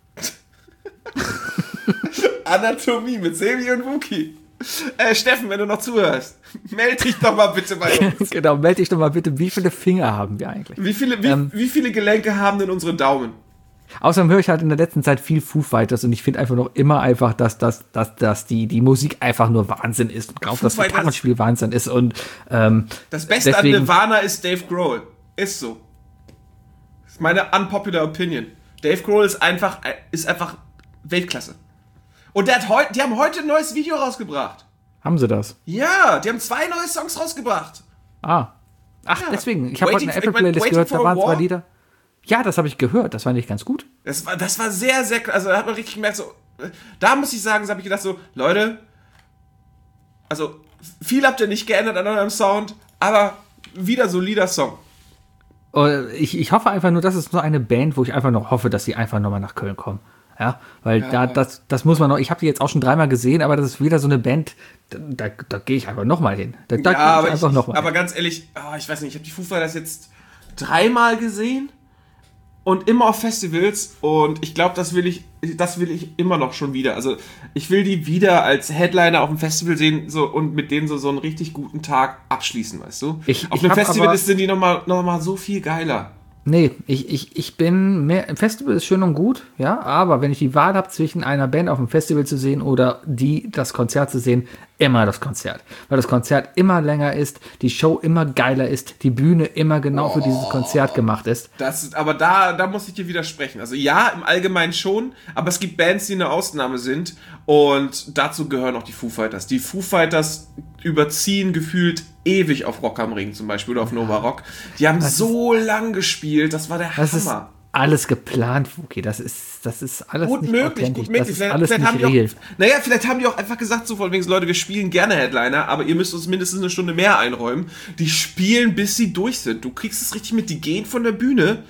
Anatomie mit Sebi und Wookie. Äh, Steffen, wenn du noch zuhörst, melde dich doch mal bitte bei uns. Genau, melde dich doch mal bitte, wie viele Finger haben wir eigentlich? Wie viele, wie, Ähm. wie viele Gelenke haben denn unsere Daumen? Außerdem höre ich halt in der letzten Zeit viel Foo Fighters und ich finde einfach noch immer einfach, dass, dass, dass, dass die, die Musik einfach nur Wahnsinn ist und auch Foo das Fighters- Gitarrenspiel Wahnsinn ist und ähm, Das Beste deswegen, an Nirvana ist Dave Grohl. Ist so. Das ist meine unpopular Opinion. Dave Grohl ist einfach, ist einfach Weltklasse. Und der hat heut, die haben heute ein neues Video rausgebracht. haben sie das? Ja, die haben zwei neue Songs rausgebracht. Ah. Ach, Ja. deswegen. Ich habe heute Waiting- eine ich mein, Apple-Playlist Waiting gehört, for da a waren zwei War? Lieder. Ja, das habe ich gehört, das fand ich ganz gut. Das war, das war sehr, sehr, also da hat man richtig gemerkt, so, da muss ich sagen, so habe ich gedacht, so, Leute, also viel habt ihr nicht geändert an eurem Sound, aber wieder solider Song. Äh, Ich, ich hoffe einfach nur, das ist nur eine Band, wo ich einfach noch hoffe, dass sie einfach nochmal nach Köln kommen. ja, weil Ja. da, das, das muss man noch, ich habe die jetzt auch schon dreimal gesehen, aber das ist wieder so eine Band, da, da, da gehe ich einfach nochmal hin. Da, da Ja, gehe aber, ich einfach ich, nochmal aber hin. ganz ehrlich, ah, ich weiß nicht, ich habe die Foo Fighters jetzt dreimal gesehen und immer auf Festivals und ich glaube, das will ich, das will ich immer noch schon wieder. Also ich will die wieder als Headliner auf dem Festival sehen so, und mit denen so, so einen richtig guten Tag abschließen, weißt du? Ich- auf ich einem hab Festival aber- ist, sind die nochmal noch mal so viel geiler. Nee, ich, ich, ich bin mehr, im Festival ist schön und gut, ja, aber wenn ich die Wahl habe zwischen einer Band auf dem Festival zu sehen oder die, das Konzert zu sehen, immer das Konzert. Weil das Konzert immer länger ist, die Show immer geiler ist, die Bühne immer genau für dieses Konzert gemacht ist. Das ist, aber da, da muss ich dir widersprechen. Also ja, im Allgemeinen schon, aber es gibt Bands, die eine Ausnahme sind und dazu gehören auch die Foo Fighters. Die Foo Fighters überziehen gefühlt ewig auf Rock am Ring zum Beispiel oder auf Nova Rock. Die haben so lang gespielt, das war der Das ist Hammer. alles geplant, Fuki. Das ist, das ist alles Gut nicht möglich, authentisch. gut möglich. Das ist Vielleicht, alles vielleicht haben nicht die real. auch, naja, vielleicht haben die auch einfach gesagt, so von wegen, Leute, wir spielen gerne Headliner, aber ihr müsst uns mindestens eine Stunde mehr einräumen. Die spielen, bis sie durch sind. Du kriegst es richtig mit, die gehen von der Bühne.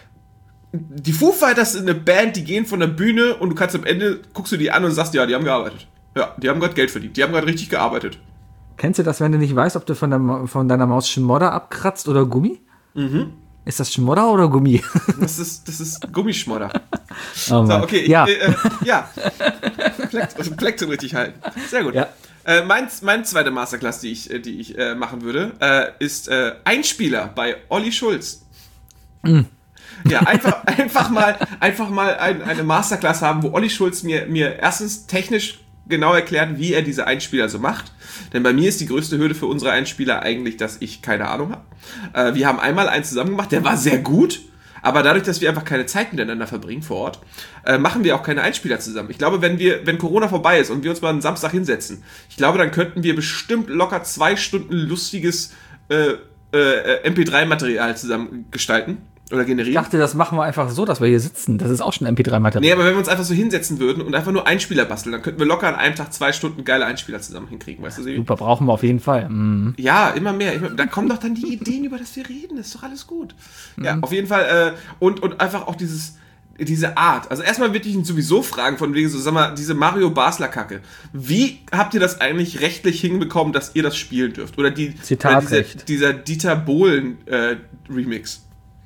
Die Foo Fighters sind eine Band, die gehen von der Bühne und du kannst am Ende, guckst du die an und sagst, ja, die haben gearbeitet. Ja, die haben gerade Geld verdient. Die haben gerade richtig gearbeitet. Kennst du das, wenn du nicht weißt, ob du von, der, von deiner Maus Schmodder abkratzt oder Gummi? Mhm. Ist das Schmodder oder Gummi? Das ist, das ist Gummischmodder. Oh So, Mann. okay, ich, ja. äh, äh, ja. Plekt- Plektrum richtig halten. Sehr gut. Ja. Äh, mein, mein zweite Masterclass, die ich, äh, die ich äh, machen würde, äh, ist äh, Einspieler bei Olli Schulz. Mm. Ja, einfach, einfach mal, einfach mal ein, eine Masterclass haben, wo Olli Schulz mir, mir erstens technisch genau erklärt, wie er diese Einspieler so macht. Denn bei mir ist die größte Hürde für unsere Einspieler eigentlich, dass ich keine Ahnung habe. Äh, wir haben einmal einen zusammen gemacht, der war sehr gut. Aber dadurch, dass wir einfach keine Zeit miteinander verbringen vor Ort, äh, machen wir auch keine Einspieler zusammen. Ich glaube, wenn wir, wenn Corona vorbei ist und wir uns mal einen Samstag hinsetzen, ich glaube, dann könnten wir bestimmt locker zwei Stunden lustiges äh, äh, M P drei Material zusammen gestalten oder Ich generieren. dachte, das machen wir einfach so, dass wir hier sitzen. Das ist auch schon M P drei Material. Nee, aber wenn wir uns einfach so hinsetzen würden und einfach nur Einspieler basteln, dann könnten wir locker an einem Tag zwei Stunden geile Einspieler zusammen hinkriegen, weißt du, Sebi? Super, brauchen wir auf jeden Fall. Mhm. Ja, immer mehr. Immer, da kommen doch dann die Ideen, über das wir reden. Das ist doch alles gut. Ja, auf jeden Fall. Äh, und, und einfach auch dieses, diese Art. Also erstmal würde ich ihn sowieso fragen, von wegen so, sag mal, diese Mario Basler-Kacke. Wie habt ihr das eigentlich rechtlich hinbekommen, dass ihr das spielen dürft? Oder die, Zitatrecht. dieser, dieser Dieter Bohlen-Remix.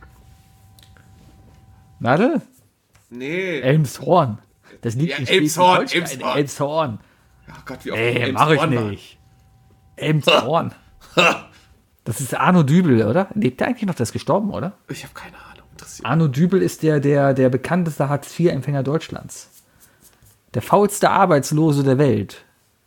Warte? Nee. Elmshorn. Das liegt Ja, in Elmshorn, Schleswig-Holstein. Elmshorn. Elmshorn. Oh Gott, wie oft Ey, Elmshorn mach ich war. nicht. Elmshorn. Das ist Arno Dübel, oder? Lebt der eigentlich noch? Der ist gestorben, oder? Ich habe keine Ahnung. Interessiert. Arno Dübel ist der, der, der bekannteste Hartz vier Empfänger Deutschlands. Der faulste Arbeitslose der Welt.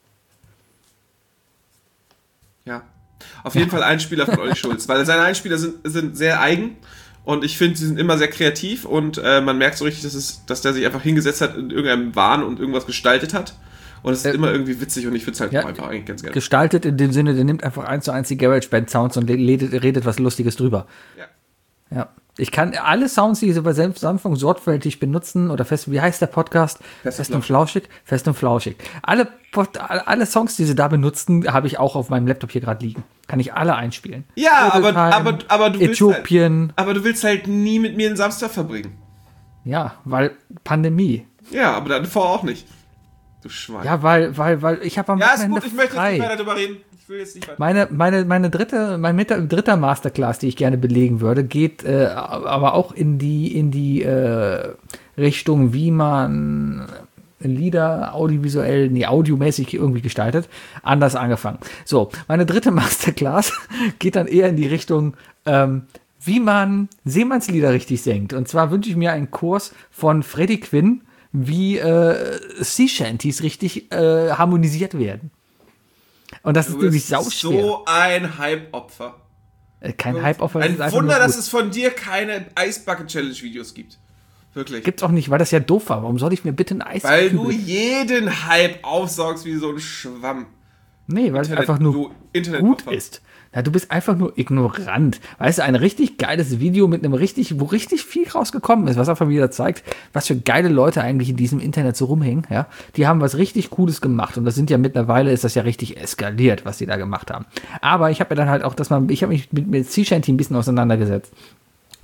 Ja. Auf jeden Fall Einspieler von Olli Schulz, weil seine Einspieler sind, sind sehr eigen und ich finde, sie sind immer sehr kreativ und äh, man merkt so richtig, dass, es, dass der sich einfach hingesetzt hat in irgendeinem Wahn und irgendwas gestaltet hat. Und es ist Äh, immer irgendwie witzig und ich finde es halt ja, auch einfach eigentlich ganz gerne. Gestaltet in dem Sinne, der nimmt einfach eins zu eins die GarageBand-Sounds und redet, redet was Lustiges drüber. Ja. Ja. Ich kann alle Sounds, die sie bei Sanftfunk sorgfältig benutzen, oder fest, wie heißt der Podcast? Fest und Fest und Flauschig. Fest und Flauschig. Alle, Pod- alle Songs, die sie da benutzen, habe ich auch auf meinem Laptop hier gerade liegen. Kann ich alle einspielen. Ja, aber, Odeltime, aber, aber, du willst halt, Äthiopien. aber du willst halt nie mit mir einen Samstag verbringen. Ja, weil Pandemie. Ja, aber dann vorher auch nicht. Du Schwein. Ja, weil, weil, weil ich habe am Ja, ist Wochenende gut, ich möchte jetzt frei. nicht weiter darüber reden. Ich will jetzt nicht weiter. Meine, meine, meine dritte, mein mit- dritter Masterclass, die ich gerne belegen würde, geht äh, aber auch in die, in die äh, Richtung, wie man Lieder audiovisuell, nee, audiomäßig irgendwie gestaltet, anders angefangen. So, meine dritte Masterclass geht dann eher in die Richtung, ähm, wie man Seemannslieder richtig singt. Und zwar wünsche ich mir einen Kurs von Freddie Quinn, wie äh, Sea Shanties richtig äh, harmonisiert werden. Und das ist Du nämlich bist sauschwer. so ein Hype-Opfer. Äh, Kein Hype auf Ein Wunder, dass es von dir keine Ice Bucket Challenge Videos gibt. Wirklich. Gibt's auch nicht, weil das ja doof war. Warum soll ich mir bitte ein Eis Weil du kübeln? jeden Hype aufsaugst wie so ein Schwamm. Nee, weil es Internet- einfach nur du Internet- gut Opfer. ist. Ja, du bist einfach nur ignorant. Weißt du, ein richtig geiles Video mit einem richtig, wo richtig viel rausgekommen ist, was einfach wieder zeigt, was für geile Leute eigentlich in diesem Internet so rumhängen, ja. Die haben was richtig Cooles gemacht und das sind ja mittlerweile, ist das ja richtig eskaliert, was die da gemacht haben. Aber ich habe mir dann halt auch, dass man, ich habe mich mit, mit Sea Shanty ein bisschen auseinandergesetzt.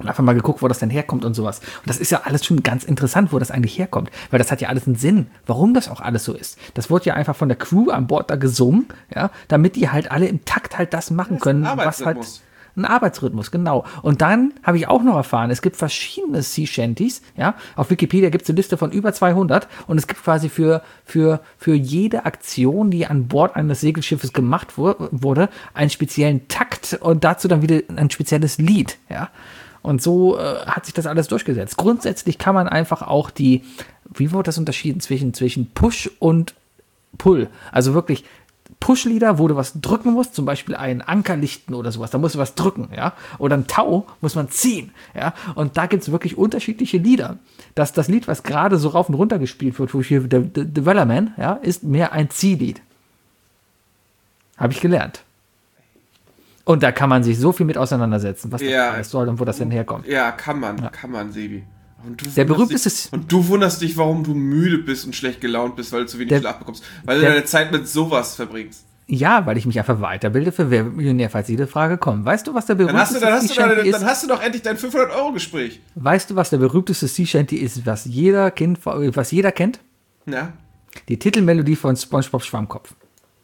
Und einfach mal geguckt, wo das denn herkommt und sowas. Und das ist ja alles schon ganz interessant, wo das eigentlich herkommt. Weil das hat ja alles einen Sinn, warum das auch alles so ist. Das wurde ja einfach von der Crew an Bord da gesungen, ja, damit die halt alle im Takt halt das machen können, was halt ein Arbeitsrhythmus, genau. Und dann habe ich auch noch erfahren, es gibt verschiedene Sea Shanties, ja. Auf Wikipedia gibt es eine Liste von über zweihundert und es gibt quasi für, für, für jede Aktion, die an Bord eines Segelschiffes gemacht wu- wurde, einen speziellen Takt und dazu dann wieder ein spezielles Lied, ja. Und so äh, hat sich das alles durchgesetzt. Grundsätzlich kann man einfach auch die, wie wurde das unterschieden zwischen, zwischen Push und Pull? Also wirklich Push-Lieder, wo du was drücken musst, zum Beispiel einen Anker lichten oder sowas, da musst du was drücken, ja. Oder ein Tau muss man ziehen, ja. Und da gibt es wirklich unterschiedliche Lieder. Das, das Lied, was gerade so rauf und runter gespielt wird, wo ich hier The, The, The Wellerman, ja, ist mehr ein Ziehlied. Habe ich gelernt. Und da kann man sich so viel mit auseinandersetzen, was das Ja. alles soll und wo das denn herkommt. Ja, kann man, Ja. kann man, Sebi. Und du Der wunderst berühmteste dich, ist- Und du wunderst dich, warum du müde bist und schlecht gelaunt bist, weil du zu wenig Der- Schlaf bekommst. Weil du der- deine Zeit mit sowas verbringst. Ja, weil ich mich einfach weiterbilde für Wer wird Millionär, falls jede Frage kommt. Weißt du, was der Dann hast, berühmteste du, dann, hast du Sea Shanty dann, ist? dann hast du doch endlich dein fünfhundert-Euro-Gespräch. Weißt du, was der berühmteste Sea Shanty ist, was jeder Kind, was jeder kennt? Ja. Die Titelmelodie von SpongeBob Schwammkopf.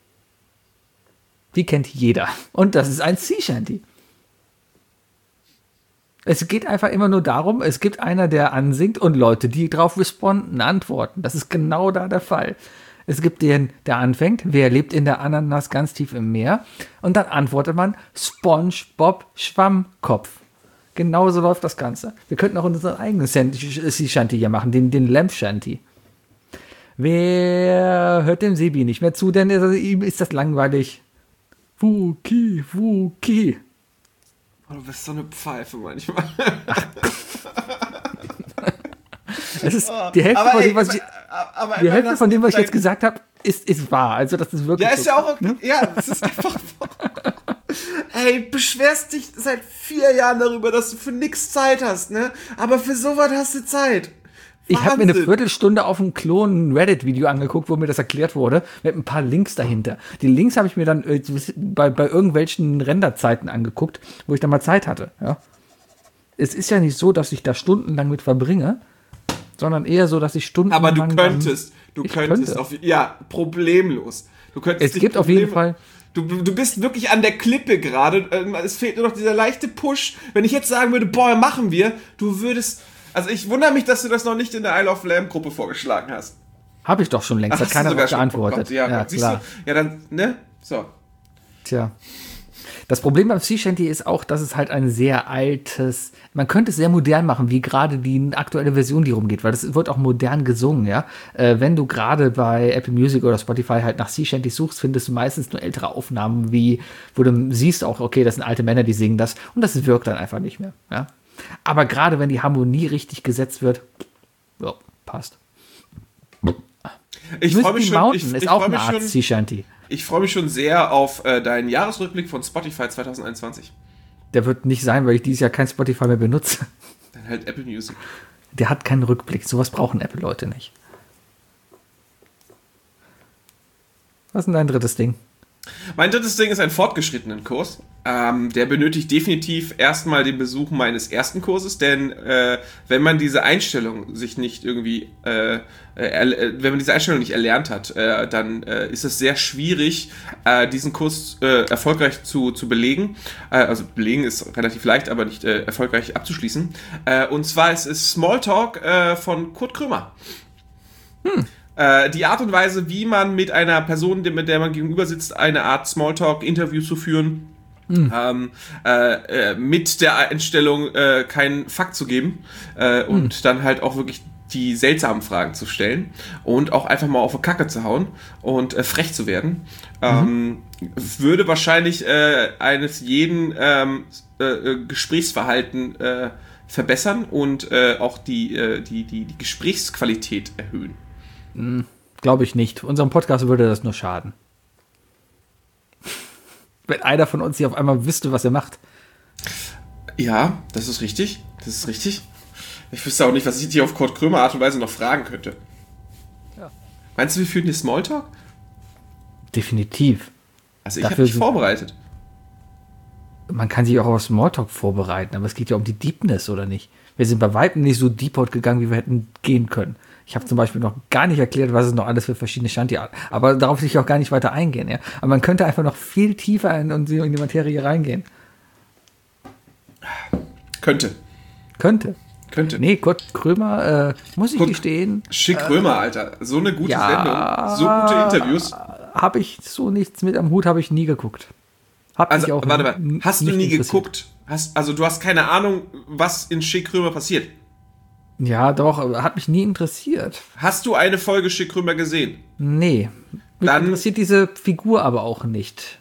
Die kennt jeder. Und das ist ein Sea Shanty. Es geht einfach immer nur darum, es gibt einer, der ansingt und Leute, die drauf responden, antworten. Das ist genau da der Fall. Es gibt den, der anfängt, wer lebt in der Ananas ganz tief im Meer? Und dann antwortet man SpongeBob Schwammkopf. Genauso läuft das Ganze. Wir könnten auch unseren eigenen Sea Shanty hier machen, den, den Lamp Shanty. Wer hört dem Sebi nicht mehr zu, denn er- ihm ist das langweilig. Wuki, Wuki. Oh, du bist so eine Pfeife manchmal. Es ist die Hälfte Aber von ey, dem, was ich, aber die immerhin Hälfte hast von du dem, was ich dein- jetzt gesagt habe, ist, ist wahr. Also das ist wirklich Ja, ist so. ja auch okay. Ja, das ist einfach. Ey, beschwerst dich seit vier Jahren darüber, dass du für nix Zeit hast, ne? Aber für sowas hast du Zeit. Ich habe mir eine Wahnsinn. Viertelstunde auf dem Klon ein Reddit-Video angeguckt, wo mir das erklärt wurde, mit ein paar Links dahinter. Die Links habe ich mir dann äh, bei, bei irgendwelchen Renderzeiten angeguckt, wo ich dann mal Zeit hatte. Ja. Es ist ja nicht so, dass ich da stundenlang mit verbringe, sondern eher so, dass ich stundenlang... Aber du dann- könntest, du Ich könntest könnte. auf, ja, problemlos. Du könntest Es dich gibt auf jeden Fall... Du, du bist wirklich an der Klippe gerade. Ähm, Es fehlt nur noch dieser leichte Push. Wenn ich jetzt sagen würde, boah, machen wir, du würdest. Also ich wundere mich, dass du das noch nicht in der Isle of Lamb Gruppe vorgeschlagen hast. Habe ich doch schon längst, hat hast du keiner sogar darauf schon- geantwortet. Oh Gott, ja, ja, Gott, siehst klar. du? Ja, dann, ne? So. Tja. Das Problem beim Sea Shanty ist auch, dass es halt ein sehr altes, man könnte es sehr modern machen, wie gerade die aktuelle Version, die rumgeht, weil das wird auch modern gesungen, ja. Äh, wenn du gerade bei Apple Music oder Spotify halt nach Sea Shanty suchst, findest du meistens nur ältere Aufnahmen, wie, wo du siehst auch, okay, das sind alte Männer, die singen das und das wirkt dann einfach nicht mehr, ja. Aber gerade wenn die Harmonie richtig gesetzt wird, ja, passt. Ich freue mich Misty schon. Mountain Ich, ist ich auch freue eine mich Art schon. Sea Shanty. Ich freue mich schon sehr auf äh, deinen Jahresrückblick von Spotify zwanzig einundzwanzig. Der wird nicht sein, weil ich dieses Jahr kein Spotify mehr benutze. Dann halt Apple Music. Der hat keinen Rückblick. Sowas brauchen Apple-Leute nicht. Was ist denn dein drittes Ding? Mein drittes Ding ist ein fortgeschrittenen Kurs. Ähm, der benötigt definitiv erstmal den Besuch meines ersten Kurses, denn äh, wenn man diese Einstellung sich nicht irgendwie, äh, äh, wenn man diese Einstellung nicht erlernt hat, äh, dann äh, ist es sehr schwierig, äh, diesen Kurs äh, erfolgreich zu, zu belegen. Äh, also belegen ist relativ leicht, aber nicht äh, erfolgreich abzuschließen. Äh, und zwar ist es Smalltalk äh, von Kurt Krömer. Hm. Die Art und Weise, wie man mit einer Person, mit der man gegenüber sitzt, eine Art Smalltalk-Interview zu führen, mhm. ähm, äh, mit der Einstellung, äh, keinen Fakt zu geben äh, und mhm. dann halt auch wirklich die seltsamen Fragen zu stellen und auch einfach mal auf die Kacke zu hauen und äh, frech zu werden, mhm. ähm, würde wahrscheinlich äh, eines jeden ähm, äh, Gesprächsverhalten äh, verbessern und äh, auch die, äh, die, die, die Gesprächsqualität erhöhen. Glaube ich nicht. Unserem Podcast würde das nur schaden. Wenn einer von uns hier auf einmal wüsste, was er macht. Ja, das ist richtig. Das ist richtig. Ich wüsste auch nicht, was ich dir auf Kurt Krömer Art und Weise noch fragen könnte. Ja. Meinst du, wir führen hier Smalltalk? Definitiv. Also ich habe mich vorbereitet. man kann sich auch auf Smalltalk vorbereiten, aber es geht ja um die Deepness, oder nicht? Wir sind bei weitem nicht so deep gegangen, wie wir hätten gehen können. Ich habe zum Beispiel noch gar nicht erklärt, was es noch alles für verschiedene Shanty-Arten, aber darauf will ich auch gar nicht weiter eingehen. Ja? Aber man könnte einfach noch viel tiefer in, in die Materie reingehen. Könnte. Könnte. Könnte. Nee, Kurt Krömer, äh, muss ich Kurt, gestehen. Schick Krömer, Alter. So eine gute ja, Sendung. So gute Interviews. Habe ich so nichts mit am Hut, habe ich nie geguckt. Hab Also, mich auch warte mal. n- Hast du nicht nie interessiert. geguckt? Hast, also, du hast keine Ahnung, was in Schick Krömer passiert. Ja, doch, aber hat mich nie interessiert. Hast du eine Folge Schick Krömer gesehen? Nee. Mich Dann- interessiert diese Figur aber auch nicht.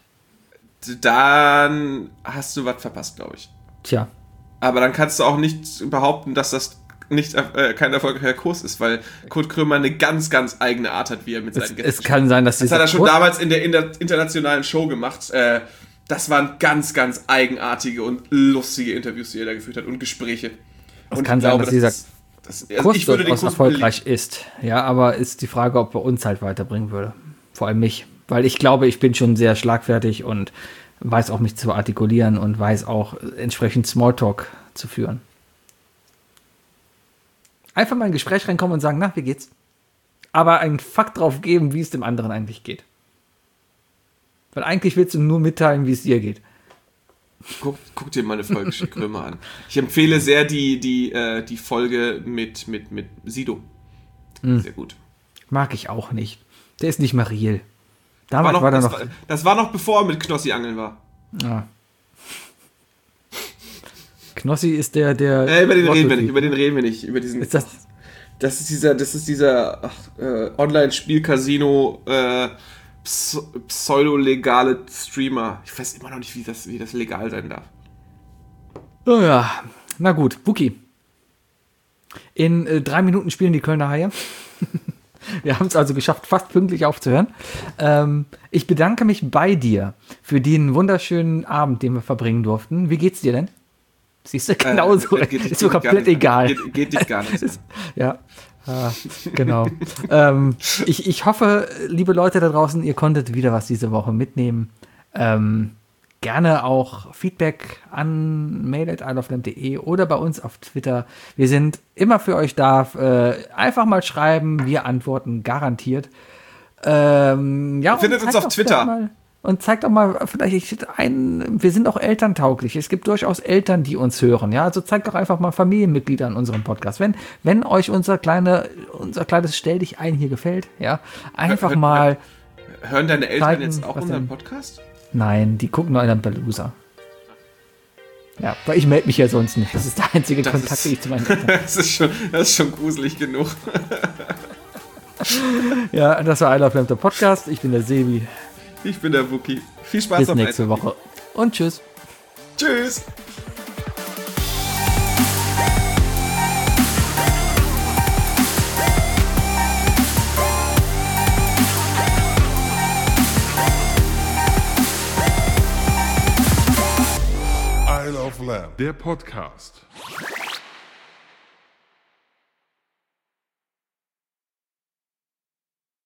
Dann hast du was verpasst, glaube ich. Tja. Aber dann kannst du auch nicht behaupten, dass das nicht äh, kein erfolgreicher Kurs ist, weil Kurt Krömer eine ganz, ganz eigene Art hat, wie er mit Es, seinen es kann sein, dass Das hat er schon Kurs- damals in der, in der internationalen Show gemacht. Äh, das waren ganz, ganz eigenartige und lustige Interviews, die er da geführt hat und Gespräche. Es und kann ich sein, glaube, dass dieser ist, das, also Kurs ich würde den durchaus Kurs erfolgreich ist. Ja, aber ist die Frage, ob er uns halt weiterbringen würde. Vor allem mich. Weil ich glaube, ich bin schon sehr schlagfertig und weiß auch, mich zu artikulieren und weiß auch, entsprechend Smalltalk zu führen. Einfach mal in ein Gespräch reinkommen und sagen, na, wie geht's? Aber einen Fakt drauf geben, wie es dem anderen eigentlich geht. Weil eigentlich willst du nur mitteilen, wie es dir geht. Guck, guck dir mal eine Folge Schick Krömer an. Ich empfehle sehr die, die, äh, die Folge mit, mit, mit Sido. Mhm. Sehr gut. Mag ich auch nicht. Der ist nicht mehr real. War Damals noch, war der das, noch... war, das war noch bevor er mit Knossi angeln war. Ja. Knossi ist der, der... Äh, über den reden wir nicht, Lotto-Typ. über den reden wir nicht. Über diesen, Ist das... das ist dieser, das ist dieser ach, äh, Online-Spiel-Casino äh, Ps- pseudo-legale Streamer. Ich weiß immer noch nicht, wie das, wie das legal sein darf. Oh ja, na gut, Buki. In äh, drei Minuten spielen die Kölner Haie. Wir haben es also geschafft, fast pünktlich aufzuhören. Ähm, ich bedanke mich bei dir für den wunderschönen Abend, den wir verbringen durften. Wie geht's dir denn? Siehst du, genauso. Äh, geht- ist geht so gar komplett nicht- egal. Geht, geht dich gar nicht. Ist- Ja, ah, genau. ähm, ich, ich hoffe, liebe Leute da draußen, ihr konntet wieder was diese Woche mitnehmen. Ähm, gerne auch Feedback an mail at isleoflamp punkt de oder bei uns auf Twitter. Wir sind immer für euch da. Äh, einfach mal schreiben, wir antworten garantiert. Ähm, ja, und Findet uns zeigt auf doch Twitter. vielleicht Mal, und zeigt auch mal, vielleicht ein, wir sind auch elterntauglich. Es gibt durchaus Eltern, die uns hören. Ja, also zeigt doch einfach mal Familienmitgliedern unserem Podcast. Wenn, wenn euch unser kleine, unser kleines Stell dich ein hier gefällt, ja, einfach Hört- mal. Hören deine Eltern zeigen, jetzt auch was unseren denn- Podcast? Nein, die gucken nur einen Beluser. Ja, weil ich melde mich ja sonst nicht. Das ist der einzige Das Kontakt, ist- den ich zu meinen Eltern. Das ist schon, das ist schon gruselig genug. Ja, das war I Love Lamp, der Podcast. Ich bin der Sebi. Ich bin der Wookie. Viel Spaß Bis am nächste Eishockey. Woche. Und tschüss. Tschüss. Isle of Lamp, der Podcast.